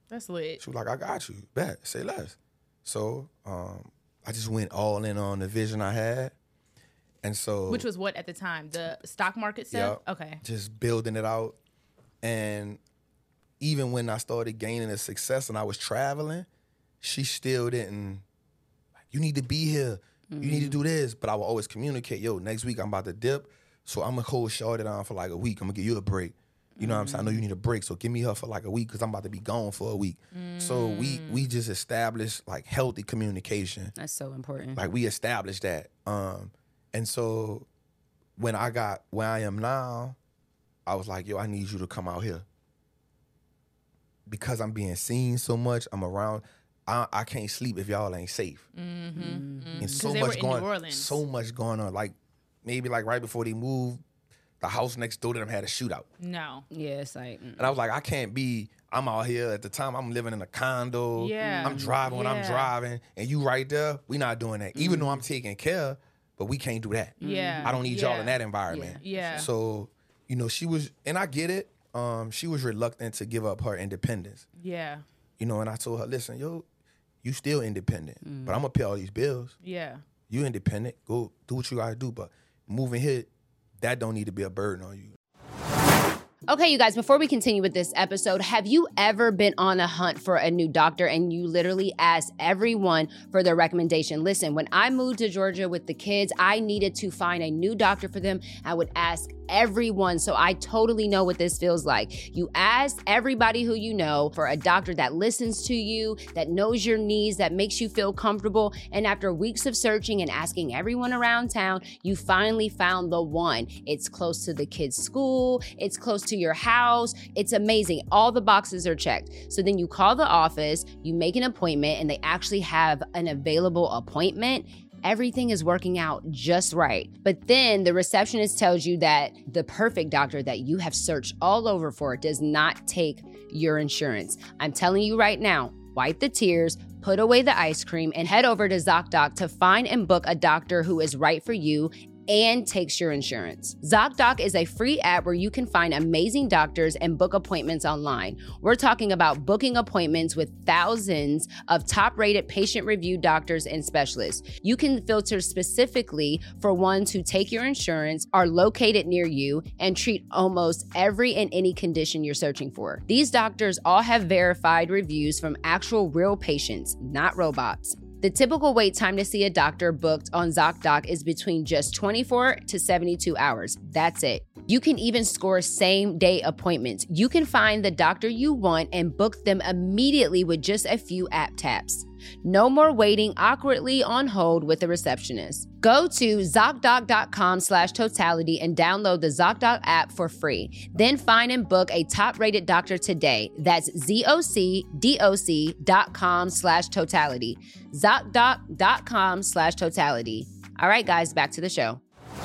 That's lit. She was like, I got you. Bet, say less. So um, I just went all in on the vision I had. And so, Which was what at the time? The stock market stuff? yeah, Okay. just building it out. And even when I started gaining a success and I was traveling, she still didn't, you need to be here. Mm-hmm. You need to do this. But I would always communicate, yo, next week I'm about to dip. So I'm going to hold Shorty down for like a week. I'm going to give you a break. You know what I'm saying? I know you need a break, so give me her for like a week because I'm about to be gone for a week. Mm. So we we just established like healthy communication. That's so important. Like we established that. Um, and so when I got where I am now, I was like, yo, I need you to come out here. Because I'm being seen so much, I'm around, I, I can't sleep if y'all ain't safe. Mm-hmm. Mm-hmm. And so much going so much going on. Like maybe like right before they moved, the house next door to them had a shootout. No. Yeah, it's like... Mm-mm. And I was like, I can't be, I'm out here. At the time, I'm living in a condo. Yeah. I'm driving when yeah. I'm driving. And you right there, we not doing that. Mm-hmm. Even though I'm taking care, but we can't do that. Yeah. I don't need yeah. y'all in that environment. Yeah. yeah. So, you know, she was, and I get it, um, she was reluctant to give up her independence. Yeah. You know, and I told her, listen, yo, you still independent, mm-hmm. but I'm going to pay all these bills. Yeah. You independent. Go do what you got to do. But moving here, that don't need to be a burden on you. Okay, you guys, before we continue with this episode, have you ever been on a hunt for a new doctor and you literally asked everyone for their recommendation? Listen, when I moved to Georgia with the kids, I needed to find a new doctor for them. I would ask everyone, so I totally know what this feels like. You ask everybody who you know for a doctor that listens to you, that knows your needs, that makes you feel comfortable, and after weeks of searching and asking everyone around town, you finally found the one. It's close to the kids' school, it's close to your house, it's amazing. All the boxes are checked. So then you call the office, you make an appointment, and they actually have an available appointment. Everything is working out just right. But then the receptionist tells you that the perfect doctor that you have searched all over for does not take your insurance. I'm telling you right now, wipe the tears, put away the ice cream, and head over to ZocDoc to find and book a doctor who is right for you and takes your insurance. ZocDoc is a free app where you can find amazing doctors and book appointments online. We're talking about booking appointments with thousands of top-rated patient-reviewed doctors and specialists. You can filter specifically for ones who take your insurance, are located near you, and treat almost every and any condition you're searching for. These doctors all have verified reviews from actual real patients, not robots. The typical wait time to see a doctor booked on ZocDoc is between just twenty-four to seventy-two hours. That's it. You can even score same-day appointments. You can find the doctor you want and book them immediately with just a few app taps. No more waiting awkwardly on hold with a receptionist. Go to ZocDoc.com slash totality and download the ZocDoc app for free. Then find and book a top-rated doctor today. That's Z-O-C-D-O-C dot com slash totality. ZocDoc.com slash totality. All right, guys, back to the show.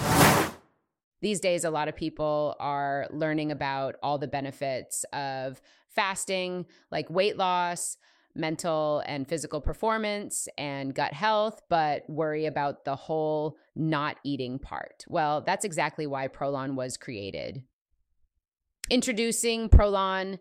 These days, a lot of people are learning about all the benefits of fasting, like weight loss, mental and physical performance, and gut health, but worry about the whole not eating part. Well, that's exactly why Prolon was created. Introducing Prolon,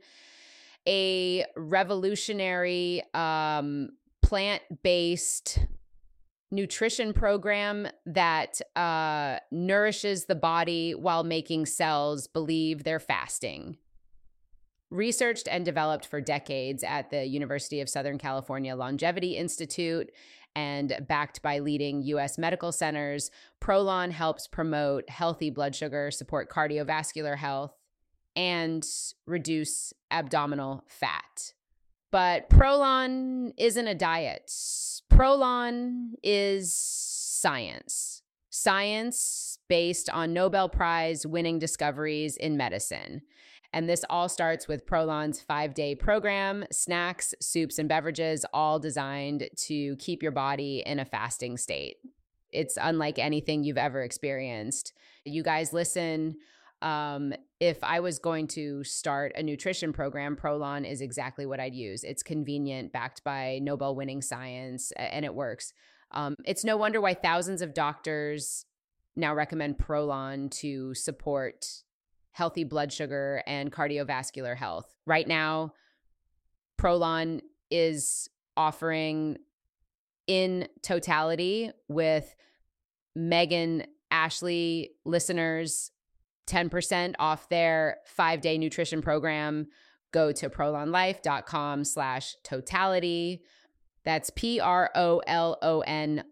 a revolutionary um, plant-based nutrition program that uh, nourishes the body while making cells believe they're fasting. Researched and developed for decades at the University of Southern California Longevity Institute and backed by leading U S medical centers, Prolon helps promote healthy blood sugar, support cardiovascular health, and reduce abdominal fat. But Prolon isn't a diet. Prolon is science. Science based on Nobel Prize winning discoveries in medicine. And this all starts with Prolon's five-day program, snacks, soups, and beverages, all designed to keep your body in a fasting state. It's unlike anything you've ever experienced. You guys listen. Um, if I was going to start a nutrition program, Prolon is exactly what I'd use. It's convenient, backed by Nobel-winning science, and it works. Um, it's no wonder why thousands of doctors now recommend Prolon to support healthy blood sugar and cardiovascular health. Right now, Prolon is offering in totality with Megan Ashley listeners ten percent off their five-day nutrition program. Go to prolonlife.com slash totality. That's P-R-O-L-O-N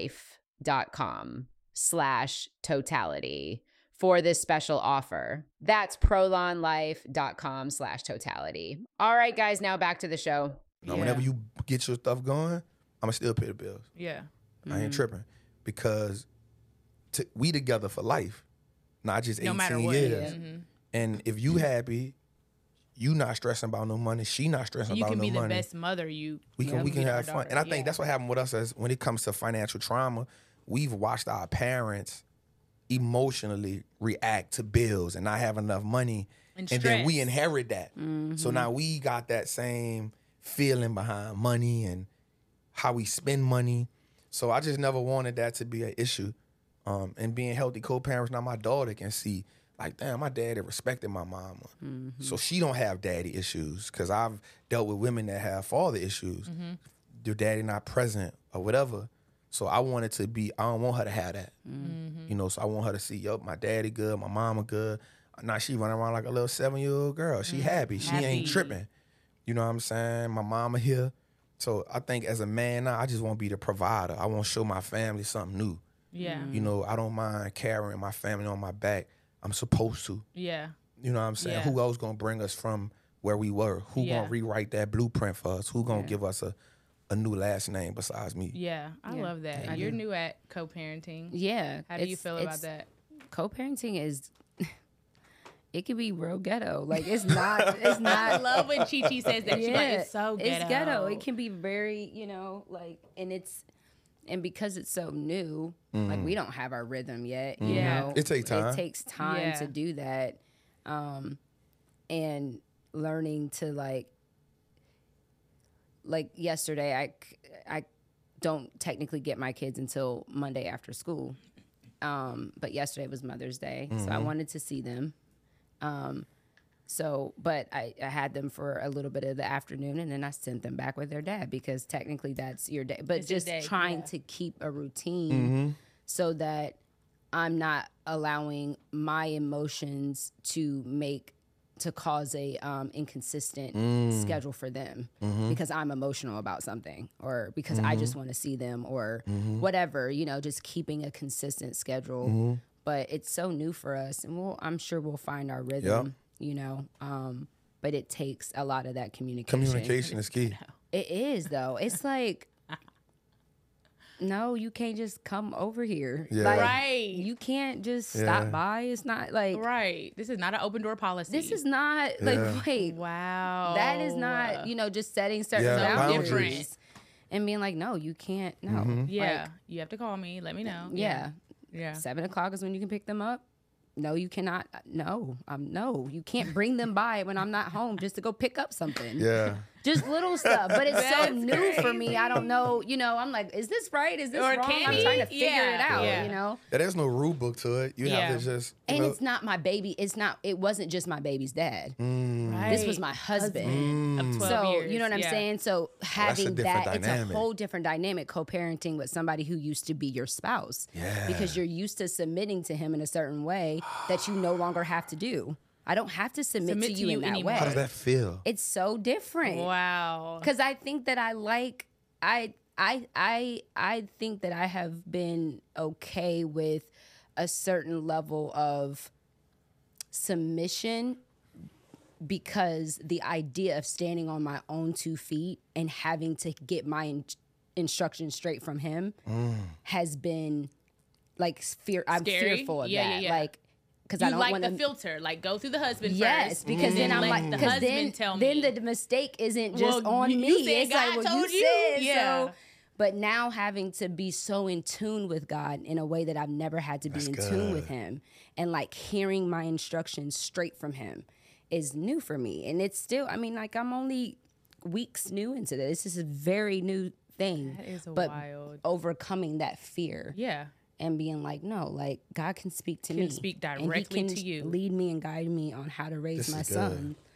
life.com slash totality for this special offer. That's prolonlife.com slash totality. All right, guys, now back to the show. Now, Yeah. whenever you get your stuff going, I'ma still pay the bills. Yeah. I ain't tripping because t- we together for life, not just No eighteen matter what. years. Yeah. Mhm. And if you happy, you not stressing about no money. She not stressing You about can no be the money. best mother you. We can you we can be to our have fun, daughter. and I think Yeah. that's what happened with us as when it comes to financial trauma. We've watched our parents emotionally react to bills and not have enough money, And and then we stress. inherit that. So now we got that same feeling behind money and how we spend money. So I just never wanted that to be an issue. Um, and being healthy co-parents, now my daughter can see, like, damn, my daddy respected my mama. So she don't have daddy issues, because I've dealt with women that have father issues. Their daddy not present or whatever. So I wanted to be, I don't want her to have that. You know, so I want her to see, yo, my daddy good, my mama good. Now she running around like a little seven-year-old girl. She happy. She Happy. ain't tripping. You know what I'm saying? My mama here. So I think as a man now, I just want to be the provider. I want to show my family something new. Yeah. You know, I don't mind carrying my family on my back. I'm supposed to. Yeah. You know what I'm saying? Yeah. Who else gonna bring us from where we were? Who Yeah. gonna rewrite that blueprint for us? Who gonna give us a, a new last name besides me? Yeah. I Yeah. love that. I You're do. new at co-parenting. Yeah. How do you it's- feel about it's- that? Co-parenting is, it can be real ghetto. Like, it's not, it's I not. love when Chi Chi says that. She's like, it's so ghetto. It's ghetto. It can be very, you know, like, and it's, and because it's so new, like, we don't have our rhythm yet. You Yeah. know, It take time. It takes time Yeah. to do that, um, and learning to like, like yesterday, I, c- I don't technically get my kids until Monday after school, um, but yesterday was Mother's Day, so I wanted to see them. Um, so, but I, I had them for a little bit of the afternoon, and then I sent them back with their dad, because technically that's your day. But It's your just day, trying yeah. to keep a routine so that I'm not allowing my emotions to make to cause a um, inconsistent schedule for them, because I'm emotional about something, or because I just want to see them, or whatever. You know, just keeping a consistent schedule. But it's so new for us, and we'll, I'm sure we'll find our rhythm. You know, um, but it takes a lot of that communication. Communication is key. It is, though. It's like, no, you can't just come over here. Yeah. Like, Right. You can't just Yeah. stop by. It's not like, Right. This is not an open door policy. this is not like, Yeah. wait, Wow. that is not, you know, just setting certain Yeah, boundaries. boundaries. And being like, no, you can't. No. Mm-hmm. Yeah. Like, you have to call me. Let me know. yeah. Yeah. Seven o'clock is when you can pick them up. No, you cannot. No, um, no, you can't bring them by when I'm not home just to go pick up something. Yeah. Just little stuff, but it's so That's new for me. I don't know. You know, I'm like, is this right? Is this Or wrong? can I'm he? trying to figure Yeah, it out. yeah. You know, Yeah, there's no rule book to it. You Yeah. have to just, you and know, it's not my baby. It's not. It wasn't just my baby's dad. Right. This was my husband. Of twelve So years. you know what I'm yeah. saying? So having different that, it's a dynamic. whole different dynamic co-parenting with somebody who used to be your spouse. Yeah. Because you're used to submitting to him in a certain way that you no longer have to do. I don't have to submit, Submit to to you, you in that anymore. way. how does that feel? It's so different. Wow. Because I think that I like I I I I think that I have been okay with a certain level of submission, because the idea of standing on my own two feet and having to get my in- instructions straight from him has been like fear. I'm Scary? fearful of Yeah, that. yeah, yeah. Like, because You I don't like want the to. filter. Like, go through the husband Yes, first. because and then I'm let like, the because husband then, tell then me. the mistake isn't just Well, on you me. said It's like God what you told you. said. Yeah. So, but now having to be so in tune with God in a way that I've never had to be That's in tune with good. Him, and like hearing my instructions straight from Him is new for me. And it's still, I mean, like I'm only weeks new into this. This is a very new thing. That is but wild. overcoming that fear Yeah. and being like, no, like God can speak to Can me. speak and he directly can to you. lead me and guide me on how to raise This my is good. son.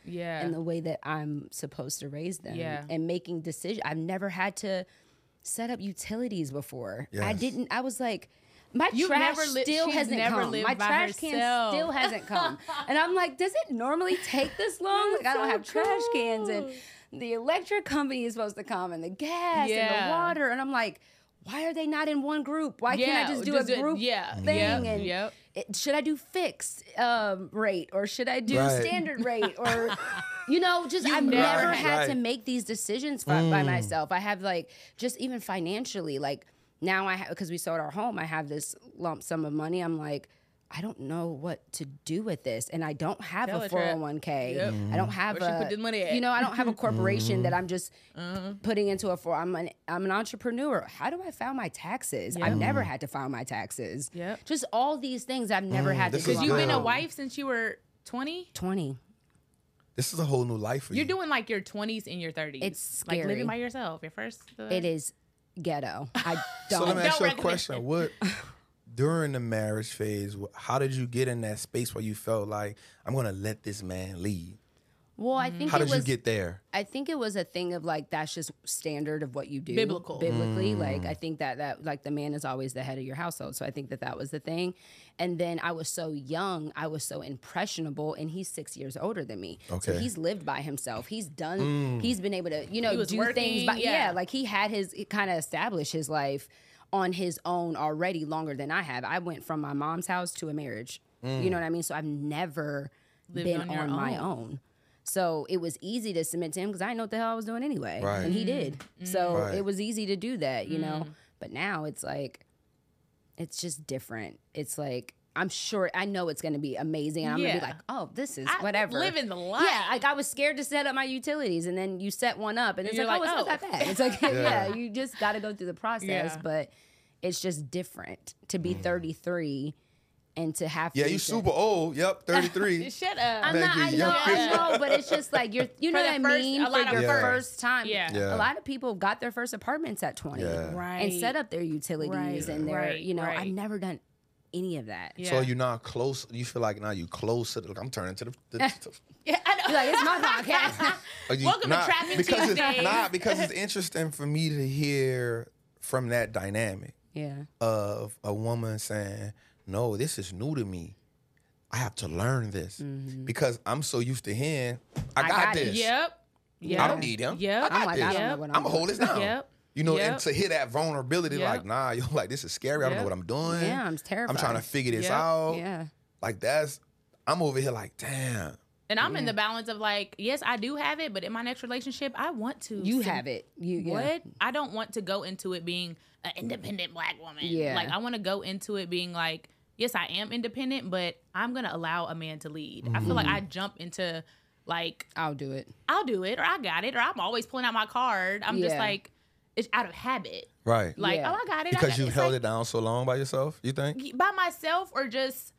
Yeah. in the way that I'm supposed to raise them. Yeah. And making decisions. I've never had to set up utilities before. I Yes. didn't. I was like, my You've trash never li- still she's hasn't never come. lived My by trash can herself. still hasn't come. And I'm like, does it normally take this long? Like, I don't have trash cans, and the electric company is supposed to come, and the gas and Yeah. the water. And I'm like, why are they not in one group? Why can't I just do just a group yeah, thing? Yep, and yep. it, should I do fixed um, rate, or should I do Right. standard rate, or you know, just You I've never- never had Right. to make these decisions by, by myself. I have like just even financially, like now I have, because we sold our home, I have this lump sum of money. I'm like, I don't know what to do with this, and I don't have Tell a her, four Trap. oh one k. Yep. I don't have Where she a put this money at? you know, I don't have a corporation that I'm just Uh-huh. putting into a four. I'm an I'm an entrepreneur. How do I file my taxes? I've never had to file my taxes. Yep. Just all these things I've never had to this do. is on You've my been a own. wife since you were twenty. twenty. This is a whole new life for You're you. doing like your twenties and your thirties. It's like scary. living by yourself. Your first. Uh, It is ghetto. I don't. So let me ask you a recommend question. What during the marriage phase, wh- how did you get in that space where you felt like I'm gonna let this man lead? Well, I think How it did was. you get there? I think it was a thing of like that's just standard of what you do. Biblical. Biblically, like I think that that like the man is always the head of your household. So I think that that was the thing. And then I was so young, I was so impressionable, and he's six years older than me. So Okay. he's lived by himself. He's done. He's been able to you know He was do working, things. But yeah. yeah, like he had his kind of established his life on his own already longer than I have. I went from my mom's house to a marriage. You know what I mean? So I've never Lived been on on, your my own. own. So it was easy to submit to him because I didn't know what the hell I was doing anyway. Right. And he did. So Right. it was easy to do that, you know? But now it's like, it's just different. It's like, I'm sure, I know it's going to be amazing. And I'm going to Yeah. be like, oh, this is I- whatever. living the life. Yeah, like I was scared to set up my utilities, and then you set one up, and it's you're like, oh, like, it's not oh. that bad. It's like, yeah, Yeah. you just got to go through the process. Yeah. But it's just different to be thirty-three and to have Yeah, to you say- super old. Yep, thirty-three. Shut up. I'm not, I Maggie, know, young I Christian. know, but it's just like you're, you know For what I the first- mean? a lot For of your first. first time. Yeah. Yeah. A lot of people got their first apartments at twenty Yeah. Right. and set up their utilities Right. and their, Right. you know, I've Right. never done any of that. Yeah. So you're not close. You feel like now you close to the. I'm turning to the. the, the Yeah, I know. You're like, it's my podcast. Are you- Welcome to nah, Trapping because Tuesdays. it's not because it's interesting for me to hear from that dynamic Yeah. of a woman saying, "No, this is new to me. I have to learn this because I'm so used to hearing I, I got, got it. this. Yep. Yep. I don't need him. Yep. I got I'm like, this. I don't know Yep. what I'm I'm gonna hold this down. Yep. You know, Yep. and to hear that vulnerability, Yep. like, nah, you're like, this is scary. I don't know Yep. what I'm doing. Yeah, I'm terrified. I'm trying to figure this Yep. out. Yeah. Like that's, I'm over here like, damn. And I'm in the balance of like, yes, I do have it, but in my next relationship, I want to. You sim- have it. You yeah. What? I don't want to go into it being an independent black woman. Yeah. Like I want to go into it being like, yes, I am independent, but I'm gonna allow a man to lead. I feel like I jump into like, I'll do it. I'll do it, or I got it, or I'm always pulling out my card. I'm just Yeah. like, it's out of habit. Right. Like, Yeah. oh, I got it. I Because got you It's held like, it down so long by yourself, you think? by myself, or just,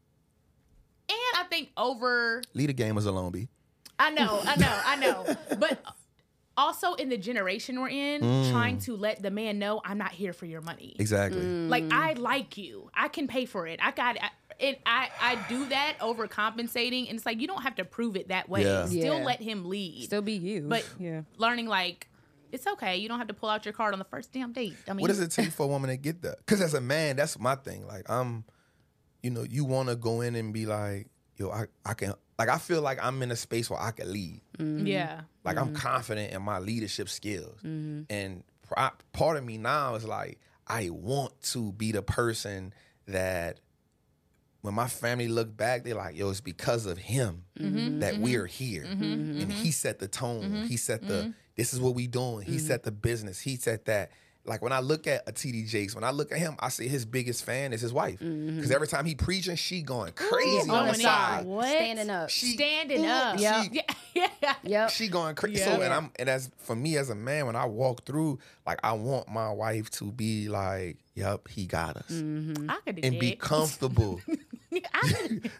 and I think over. Lead a game as alone, B. I know, I know, I know. But also in the generation we're in, trying to let the man know I'm not here for your money. Exactly. Like I like you. I can pay for it. I got it. I, and I, I do that overcompensating, and it's like you don't have to prove it that way. Yeah. Still Yeah. let him lead. Still be you. but yeah. learning like it's okay. You don't have to pull out your card on the first damn date. I mean, What does it take for a woman to get that? Because as a man, that's my thing. Like I'm, you know, you want to go in and be like, yo, I, I can, like I feel like I'm in a space where I can lead. Yeah. Like I'm confident in my leadership skills. And pro- part of me now is like, I want to be the person that when my family look back, they're like, yo, it's because of him that we're here. And he set the tone. He set the, this is what we doing. He set the business. He set that. Like when I look at a T D Jakes, when I look at him, I see his biggest fan is his wife. Because every time he preaching, she going crazy Ooh, on the going in. side. What? Standing up. She, Standing ooh, up. she- Yeah. Yeah. Yeah. Yep. She going crazy. Yeah. So and I'm and as for me as a man, when I walk through, like I want my wife to be like, "Yep, he got us," I could do and that. be comfortable. I could,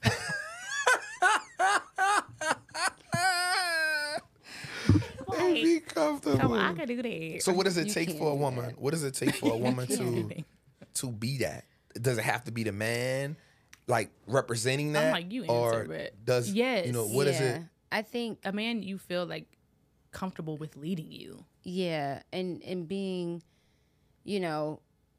and be comfortable. come on, I could do that. So what does it You take can't for a do woman? that. What does it take for a woman to Anything. to be that? Does it have to be the man, like representing that, like, you or answer, but does yes. you know what is Yeah. it? I think a man you feel like comfortable with leading you. Yeah, and and being, you know,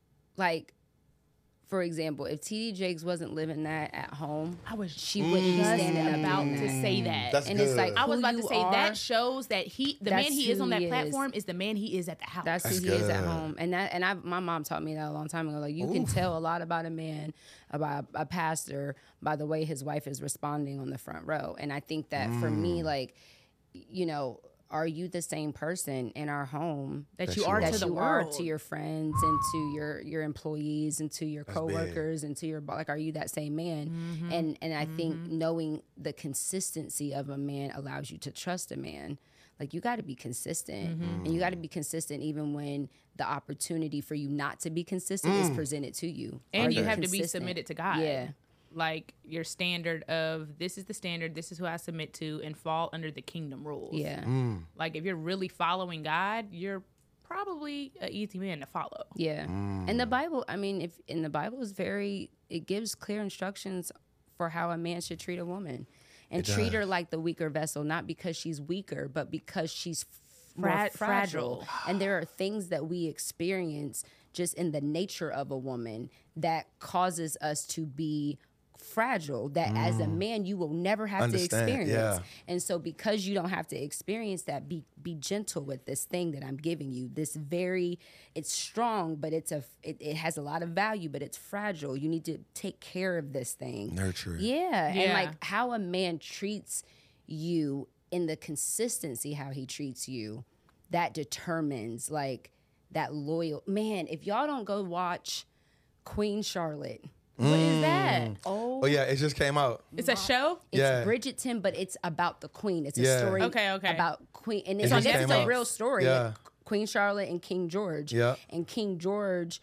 like, for example, if T D Jakes wasn't living that at home, I was she wouldn't be standing up about doing to that. say that. That's and good. it's like, I was who about to you say are, that shows that he, the that's man he is who on that he is. platform, is the man he is at the house. That's, That's who he is at good. home, and that and I, my mom taught me that a long time ago. Like, you can tell a lot about a man, about a pastor, by the way his wife is responding on the front row. And I think that for me, like, you know, are you the same person in our home that That you you are are. to that the you are world. to your friends and to your your employees and to your That's big. coworkers and to your bo- like, are you that same man? Mm-hmm. And and I think knowing the consistency of a man allows you to trust a man. Like, you got to be consistent, Mm-hmm. and you got to be consistent even when the opportunity for you not to be consistent is presented to you. And Are you have to be consistent? submitted to God. Yeah. Like, your standard of, this is the standard, this is who I submit to, and fall under the kingdom rules. Yeah. Like, if you're really following God, you're probably an easy man to follow. Yeah. And the Bible, I mean, if in the Bible is very, it gives clear instructions for how a man should treat a woman. And It treat her does. like the weaker vessel, not because she's weaker, but because she's f- more Fra- fragile. fragile. And there are things that we experience just in the nature of a woman that causes us to be fragile, that as a man you will never have Understand, to experience. yeah. And so because you don't have to experience that, be be gentle with this thing that I'm giving you. This very, it's strong, but it's a it, it has a lot of value, but it's fragile. You need to take care of this thing. Nurture it. Yeah. And Yeah. like how a man treats you in the consistency how he treats you, that determines like that loyal man. If y'all don't go watch Queen Charlotte, What is that? oh, Oh yeah, it just came out. It's a show? it's Yeah. Bridgerton, but it's about the queen. It's a Yeah. story Okay, okay. about Queen, and It it's, just it's came a out. real story. Yeah. Queen Charlotte and King George. Yeah. And King George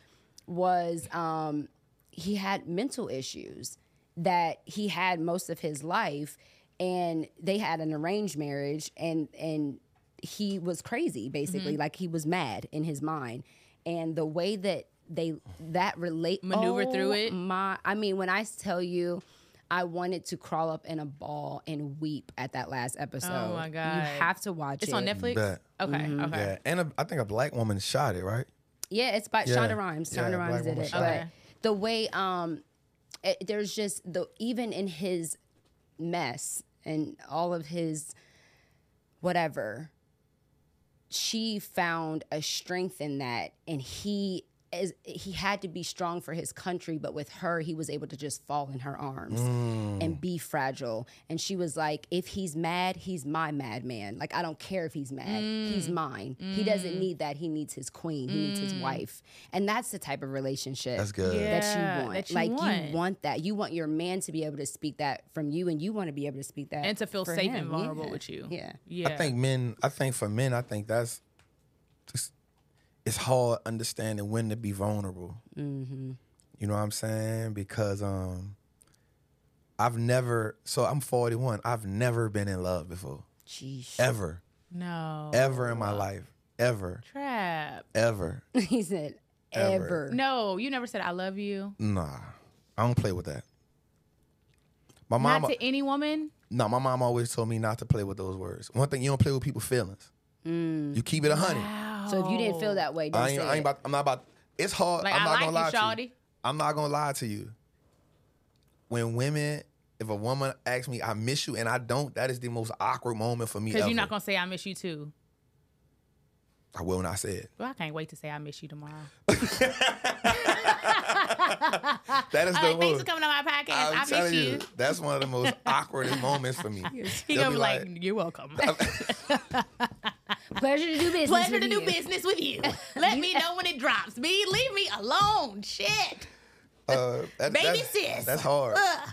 was um, he had mental issues that he had most of his life, and they had an arranged marriage, and and he was crazy basically, Mm-hmm. like he was mad in his mind, and the way that they that relate Maneuver oh through it? My, I mean, when I tell you, I wanted to crawl up in a ball and weep at that last episode. Oh, my God. You have to watch It's it. on Netflix? Bet. Okay, Mm-hmm. okay. Yeah, and a, I think a black woman shot it, right? Yeah, it's by Yeah. Shonda Rhimes. Yeah, Shonda black Rhimes did woman it. shot But it. the way um, it, there's just the even in his mess and all of his whatever, she found a strength in that, and he is he had to be strong for his country, but with her he was able to just fall in her arms and be fragile. And she was like, if he's mad, he's my madman. Like, I don't care if he's mad, he's mine. He doesn't need that. He needs his queen, he needs his wife. And that's the type of relationship That's good. Yeah. that you want. that you like want. you want that. You want your man to be able to speak that from you, and you want to be able to speak that And to feel for safe him. and vulnerable Yeah. with you. Yeah. Yeah. I think men. I think for men, I think that's just, it's hard understanding when to be vulnerable. Mm-hmm. You know what I'm saying? Because um, I've never. So I'm forty-one. I've never been in love before, Jeez. ever, No. ever in my life, ever, Trap. ever. He said, Ever. ever. No, you never said I love you. Nah, I don't play with that. My Not mom. to any woman. No, my mom always told me not to play with those words. One thing, you don't play with people's feelings. You keep it a hundred. Wow. So if you didn't feel that way, don't I say ain't, I ain't it. about. I'm not about. It's hard. Like, I'm I not like gonna lie you, to shawty. you. I'm not gonna lie to you. When women, if a woman asks me, "I miss you," and I don't, that is the most awkward moment for me. Because Ever. you're not going to say I miss you too. I will not say it. Well, I can't wait to say I miss you tomorrow. That is All the right, thanks most. for coming on my podcast. I'm I miss telling you. you, that's one of the most awkward moments for me. He They'll gonna be be like, like- "You're welcome. Pleasure to do business. Pleasure with to do you. business with you. Let me know when it drops. Me, leave me alone. Shit. Uh, that, Baby that's, sis. That's hard.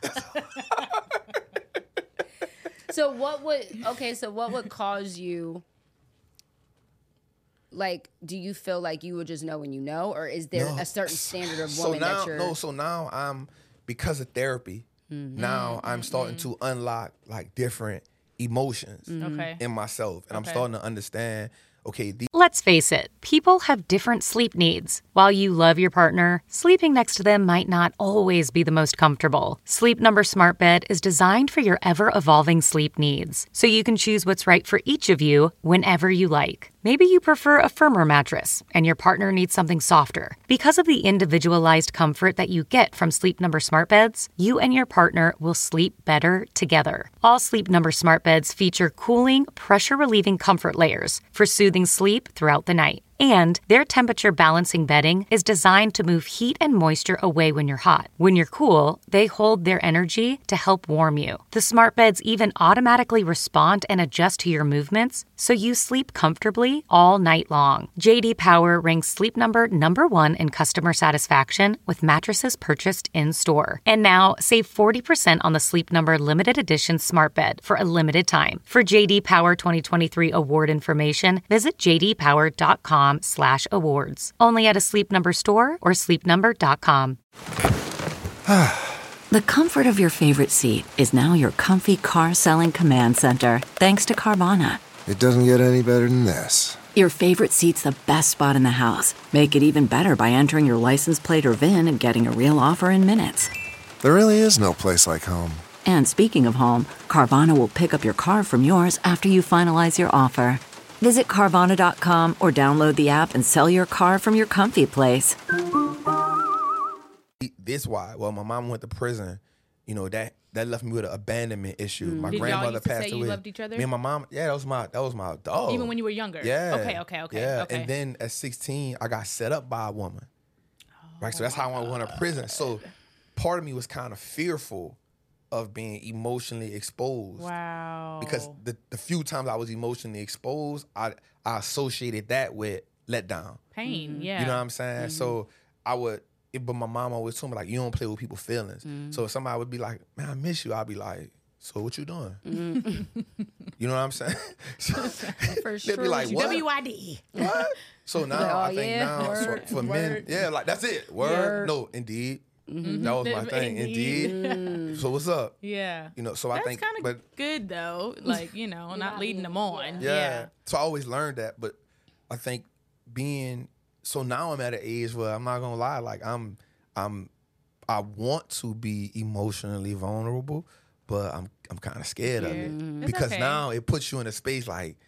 So what would okay? So what would cause you? Like, do you feel like you would just know when you know, or is there No. a certain standard of So woman now, that you're? no. So now I'm because of therapy. Mm-hmm. Now I'm starting to unlock like different emotions Okay. in myself, and I'm Okay. starting to understand. Okay, these Let's Let's face it, people have different sleep needs. While you love your partner, sleeping next to them might not always be the most comfortable. Sleep Number Smart Bed is designed for your ever-evolving sleep needs, so you can choose what's right for each of you whenever you like. Maybe you prefer a firmer mattress and your partner needs something softer. Because of the individualized comfort that you get from Sleep Number Smart Beds, you and your partner will sleep better together. All Sleep Number Smart Beds feature cooling, pressure-relieving comfort layers for soothing sleep throughout the night. And their temperature balancing bedding is designed to move heat and moisture away when you're hot. When you're cool, they hold their energy to help warm you. The smart beds even automatically respond and adjust to your movements, so you sleep comfortably all night long. J D Power ranks Sleep Number number one in customer satisfaction with mattresses purchased in-store. And now, save forty percent on the Sleep Number limited edition smart bed for a limited time. For J D Power twenty twenty-three award information, visit j d power dot com slash awards. Only at a Sleep Number store or sleep number dot com. The comfort of your favorite seat is now your comfy car selling command center, thanks to Carvana. It doesn't get any better than this. Your favorite seat's the best spot in the house. Make it even better by entering your license plate or V I N and getting a real offer in minutes. There really is no place like home. And speaking of home, Carvana will pick up your car from yours after you finalize your offer. Visit Carvana dot com or download the app and sell your car from your comfy place. This why. Well, my mom went to prison. You know, that that left me with an abandonment issue. Mm. My Did y'all grandmother used to passed say you away. loved each other? Me and my mom, yeah, that was my that was my dog. Even when you were younger? Yeah. Okay, okay, okay. Yeah. okay. And then at sixteen, I got set up by a woman. Oh, right. So that's how I went to prison. So part of me was kind of fearful of being emotionally exposed. Wow. Because the, the few times I was emotionally exposed, I I associated that with letdown. Pain, Mm-hmm. yeah. You know what I'm saying? Mm-hmm. So I would, it, but my mom always told me, like, you don't play with people's feelings. Mm-hmm. So if somebody would be like, man, I miss you, I'd be like, so what you doing? Mm-hmm. You know what I'm saying? So, For they'd be like, what? W I D. What? So now Like, oh, I think yeah, now word, so for men, yeah, like that's it. Word. Word. No, indeed. Mm-hmm. That was my thing. Indeed. Indeed. So what's up? Yeah. You know, so I That's think kind but of good though. Like, you know, not, not leading being- them on. yeah. Yeah. So I always learned that, but I think being so now I'm at an age where I'm not gonna lie, like I'm I'm I want to be emotionally vulnerable, but I'm I'm kind of scared of it. Mm-hmm. It's Because okay. now it puts you in a space like,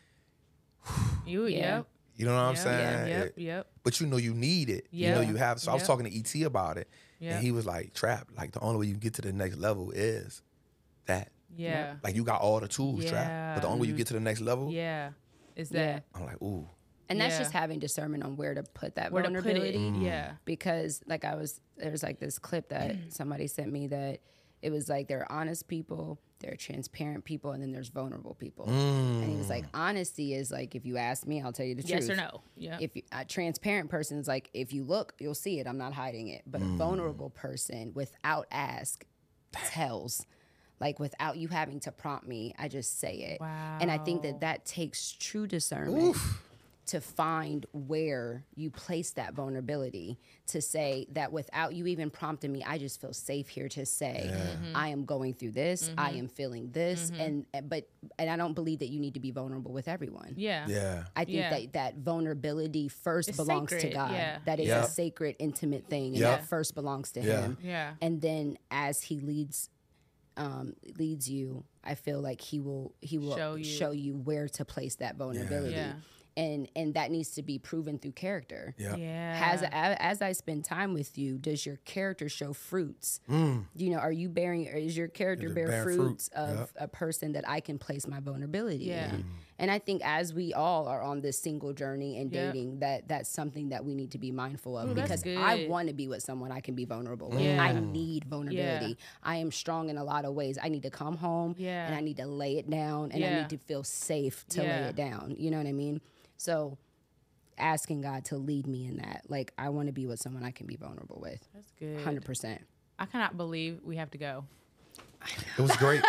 You, Yeah. yep. you know what I'm Yep, saying? Yep, It- yep. but you know you need it. You Yeah. know you have. So I was Yep. talking to E T about it, Yep. and he was like, "Trap, like the only way you can get to the next level is that. Yeah. Like you got all the tools, Yeah. Trap, but the only way you get to the next level, Yeah. Is Yeah. that I'm like, ooh, And that's Yeah. just having discernment on where to put that where to put it? vulnerability. Mm. Yeah. Because like I was, there was like this clip that somebody sent me that it was like there are honest people, there are transparent people, and then there's vulnerable people. Mm. And he was like, honesty is like, if you ask me, I'll tell you the Yes truth. or no? Yeah. If you, a transparent person is like, if you look, you'll see it. I'm not hiding it. But a vulnerable person, without ask, tells. Like without you having to prompt me, I just say it. And I think that that takes true discernment to find where you place that vulnerability, to say that without you even prompting me, I just feel safe here to say, I am going through this, I am feeling this, and but and I don't believe that you need to be vulnerable with everyone. Yeah. yeah, I think Yeah. that that vulnerability first It's belongs to sacred, God. yeah. That is Yep. a sacred, intimate thing, and Yep. that first belongs to Yeah. Him. Yeah. And then as He leads, um, leads you, I feel like He will He will Show show you. you, where to place that vulnerability. Yeah. And and that needs to be proven through character. yeah, Yeah. Has a- as I spend time with you, does your character show fruits? You know, are you bearing? Or is your character Is it bear bearing fruit? fruits of Yep. a person that I can place my vulnerability Yeah. in? And I think as we all are on this single journey and Yep. dating, that that's something that we need to be mindful of, Ooh, that's because I good. want to be with someone I can be vulnerable with. Yeah. I need vulnerability. I am strong in a lot of ways. I need to come home Yeah. and I need to lay it down, and I Yeah. need to feel safe to Yeah. lay it down. You know what I mean? So asking God to lead me in that. Like, I want to be with someone I can be vulnerable with. That's good. one hundred percent. I cannot believe we have to go. it was great.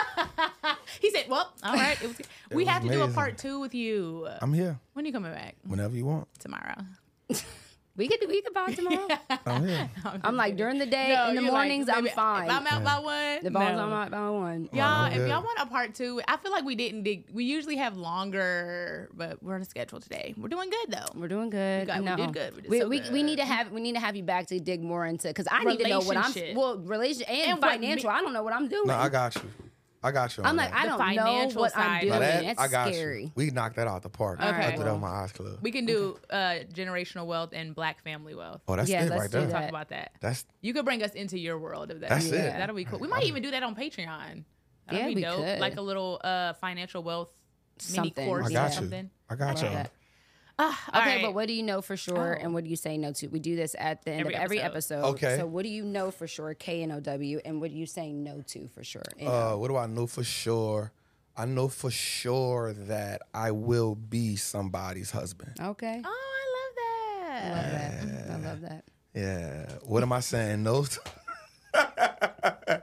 He said, "Well, all right, it was, we was have to do a amazing. part two with you. I'm here When are you coming back? whenever you want. Tomorrow. We could we could pod tomorrow. Oh, yeah. I'm like during the day, No, in the you're like, mornings, I'm maybe fine. If I'm out by one. The bones no. I'm out by one. Y'all, Oh, if yeah. y'all want a part two, I feel like we didn't dig. We usually have longer, but we're on a schedule today. We're doing good though. We're doing good. We got- I we know. did good. We did We, so we, good. we need to have we need to have you back to dig more into because I need to know what I'm Relationship. well relation and, And what financial. me- I don't know what I'm doing. No, I got you. I got you. On I'm like that. I The don't know financial what I'm side. doing. Now that, That's I got scary. you. We knocked that out the park. Okay. I did that Well. with my eyes closed. We can do uh, generational wealth and black family wealth. Oh, that's Yeah, it let's right do there. that. Talk about that. That's You could bring us into your world of that. That's yeah. it. That'll be cool. We might even do that on Patreon. That'll Yeah, be we dope. could. Like a little uh, financial wealth mini Something. course I or got you. something. I got Like you. that. Ah, Okay, all right. but what do you know for sure, Oh. and what do you say no to? We do this at the end Every of every episode. episode. Okay. So what do you know for sure, K N O W, and what do you say no to for sure? Uh, what do I know for sure? I know for sure that I will be somebody's husband. okay. Oh, I love I that. love that. I love that. Yeah. What am I saying? No. to?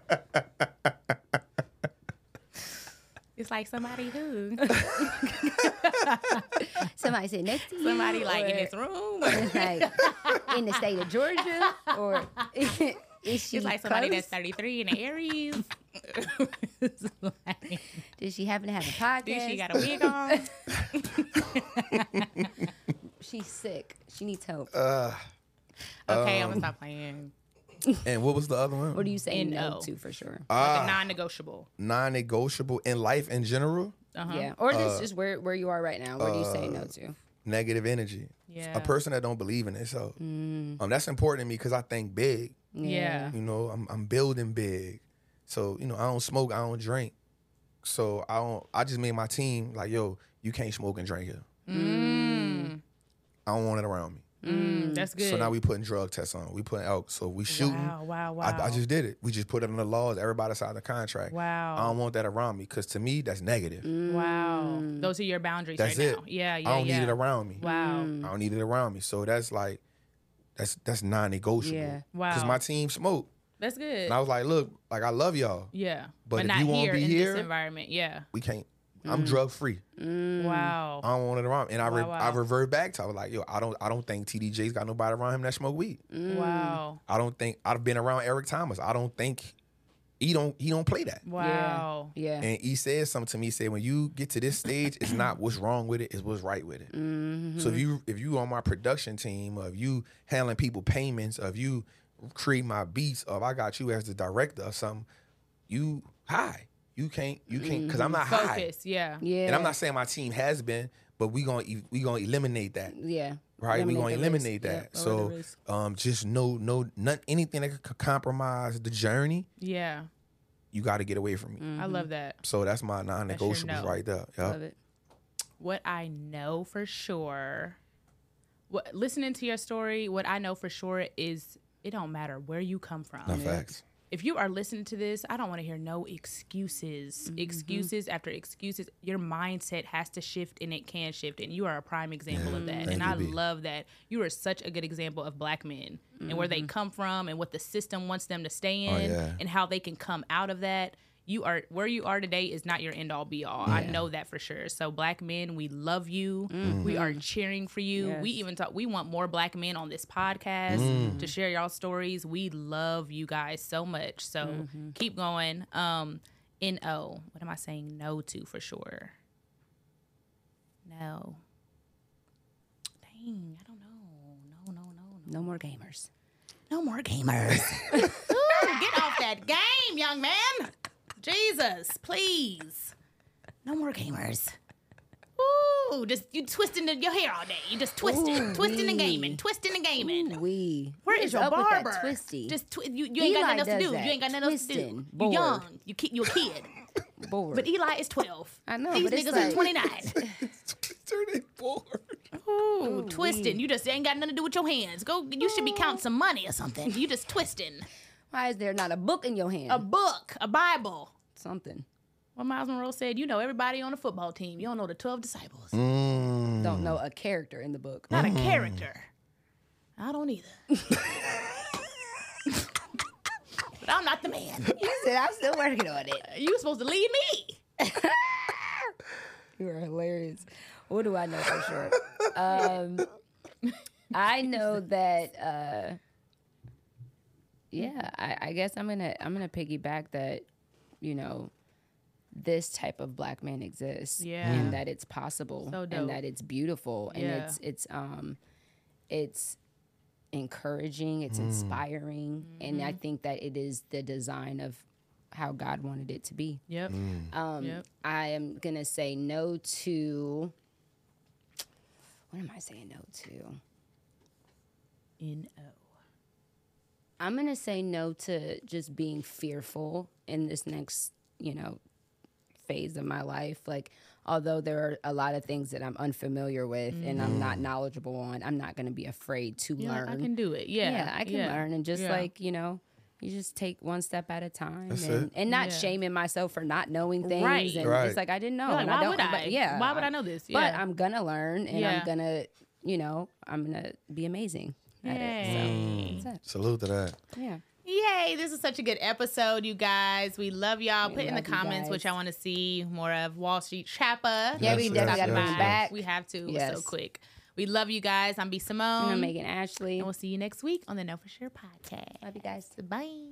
It's like somebody who, Somebody said next to you. somebody like in or this room. it's like in the state of Georgia, or is she It's like somebody close? that's thirty-three in the Aries. It's like, Does she happen to have a podcast? dude, she got a wig on. She's sick. She needs help. Uh, Okay, Um, I'm gonna stop playing. and what was the other one? what do you say N no O. to for sure? Like Ah, a non-negotiable. non-negotiable in life in general. Uh-huh. Yeah, or just just where where you are right now. What do you say no uh, to? Negative energy. Yeah. A person that don't believe in themselves. Mm. Um, that's important to me because I think big. Yeah. You know, I'm I'm building big. So, you know, I don't smoke, I don't drink. So I don't I just made my team like, yo, you can't smoke and drink here. Mm. I don't want it around me. Mm. That's good. So now we putting drug tests on. We putting out. So we shooting. Wow, wow, wow. I, I just did it. We just put it in the laws. Everybody signed the contract. Wow. I don't want that around me because to me that's negative. Wow. Those are your boundaries That's right it. now. Yeah, yeah, I don't yeah. need it around me. Wow. I don't need it around me. So that's like, that's that's non-negotiable. Yeah. Wow. Because my team smoke, That's good. and I was like, look, like I love y'all. Yeah. But if not you won't here be in here- this environment. Yeah. We can't. I'm drug free. Wow. I don't want it around. And I re- Wow, wow. I revert back to I was like, yo, I don't I don't think T D J's got nobody around him that smoke weed. Wow. I don't think I've been around Eric Thomas. I don't think he don't he don't play that. Wow. Yeah. And he said something to me. He said, when you get to this stage, it's not what's wrong with it, it's what's right with it. Mm-hmm. So if you if you on my production team, or if you handling people payments, or if you create my beats, or if I got you as the director of something, you high. You can't you can't because I'm not high. Focus. Yeah. Yeah. And I'm not saying my team has been, but we gonna e- we gonna eliminate that. Yeah. Right, we gonna the eliminate risk. that. Yep, lower so, the risk. um, just no, no, not anything that could compromise the journey. Yeah. You got to get away from me. I love that. So that's my non-negotiables no. right there. Yep. Love it. What I know for sure, what listening to your story, what I know for sure is it don't matter where you come from. No facts. If you are listening to this, I don't want to hear no excuses. Excuses after excuses. Your mindset has to shift, and it can shift. And you are a prime example of that. Thank And you, I B. love that. You are such a good example of black men and where they come from and what the system wants them to stay in Oh, yeah. and how they can come out of that. You are where you are today is not your end all be all. I know that for sure. So black men, we love you. We are cheering for you. We Yes. even talk. We want more black men on this podcast Mm. to share y'all stories. We love you guys so much. So keep going. Um, N O. What am I saying no to for sure? No. Dang, I don't know. No, no, no, no. No more gamers. No more gamers. Ooh, get off that game, young man. Jesus, please. No more gamers. Ooh, just you twisting the, your hair all day. You just twisting, Ooh, twisting and wee. gaming, twisting and gaming. We. Where is your up with barber? that twisty? Just twi- you, you ain't got Eli nothing else to does do. that. You ain't got nothing else to do. Twisting. You Bored. young. You ki- you a kid. bored. But Eli is twelve. I know, These but it's niggas like- are twenty-nine. Turning forward. Ooh, twisting. You just ain't got nothing to do with your hands. Go. You should be counting some money or something. You just twisting. Why is there not a book in your hand? A book, a Bible. Something. What Miles Monroe said, you know everybody on the football team. You don't know the twelve disciples. Mm. Don't know a character in the book. Not a character. I don't either. But I'm not the man. You said I'm still working on it. You were supposed to lead me. You are hilarious. What do I know for sure? Um, I know that. Uh, yeah, I, I guess I'm gonna I'm gonna piggyback that. You know, this type of black man exists, Yeah. and that it's possible, So dope. and that it's beautiful, and Yeah. it's it's um, it's encouraging, it's inspiring, and I think that it is the design of how God wanted it to be. Yep. Um, Yep. I am gonna say no to. What am I saying no to? N O. I'm gonna say no to just being fearful in this next, you know, phase of my life. Like, although there are a lot of things that I'm unfamiliar with and I'm not knowledgeable on, I'm not gonna be afraid to Yeah, learn. I can do it. Yeah. Yeah, I can yeah. learn, and just Yeah. like, you know, you just take one step at a time, That's and, it. and not Yeah. shaming myself for not knowing things. Right. And Right. it's like I didn't know, You're like, and why I don't. would I? But yeah, Why would I know this? But Yeah. I'm gonna learn, and Yeah. I'm gonna, you know, I'm gonna be amazing at it. Yay. So that's it. Salute to that. Yeah. Yay, this is such a good episode, you guys. We love y'all. We Put in the love you comments what guys. y'all want to see more of. Wall Street Trapper. Yeah, Yes, we definitely yes, gotta bring yes, it back. We have to. It was Yes. so quick. We love you guys. I'm B. Simone. And I'm Megan Ashley. And we'll see you next week on the Know For Sure podcast. Love you guys. Bye.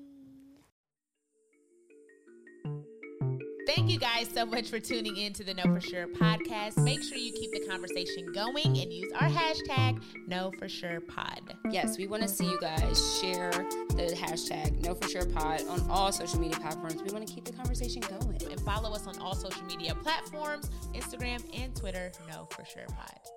Thank you guys so much for tuning in to the Know For Sure podcast. Make sure you keep the conversation going and use our hashtag Know For Sure Pod. Yes, we want to see you guys share the hashtag Know For Sure Pod on all social media platforms. We want to keep the conversation going. And follow us on all social media platforms, Instagram and Twitter, Know For Sure Pod.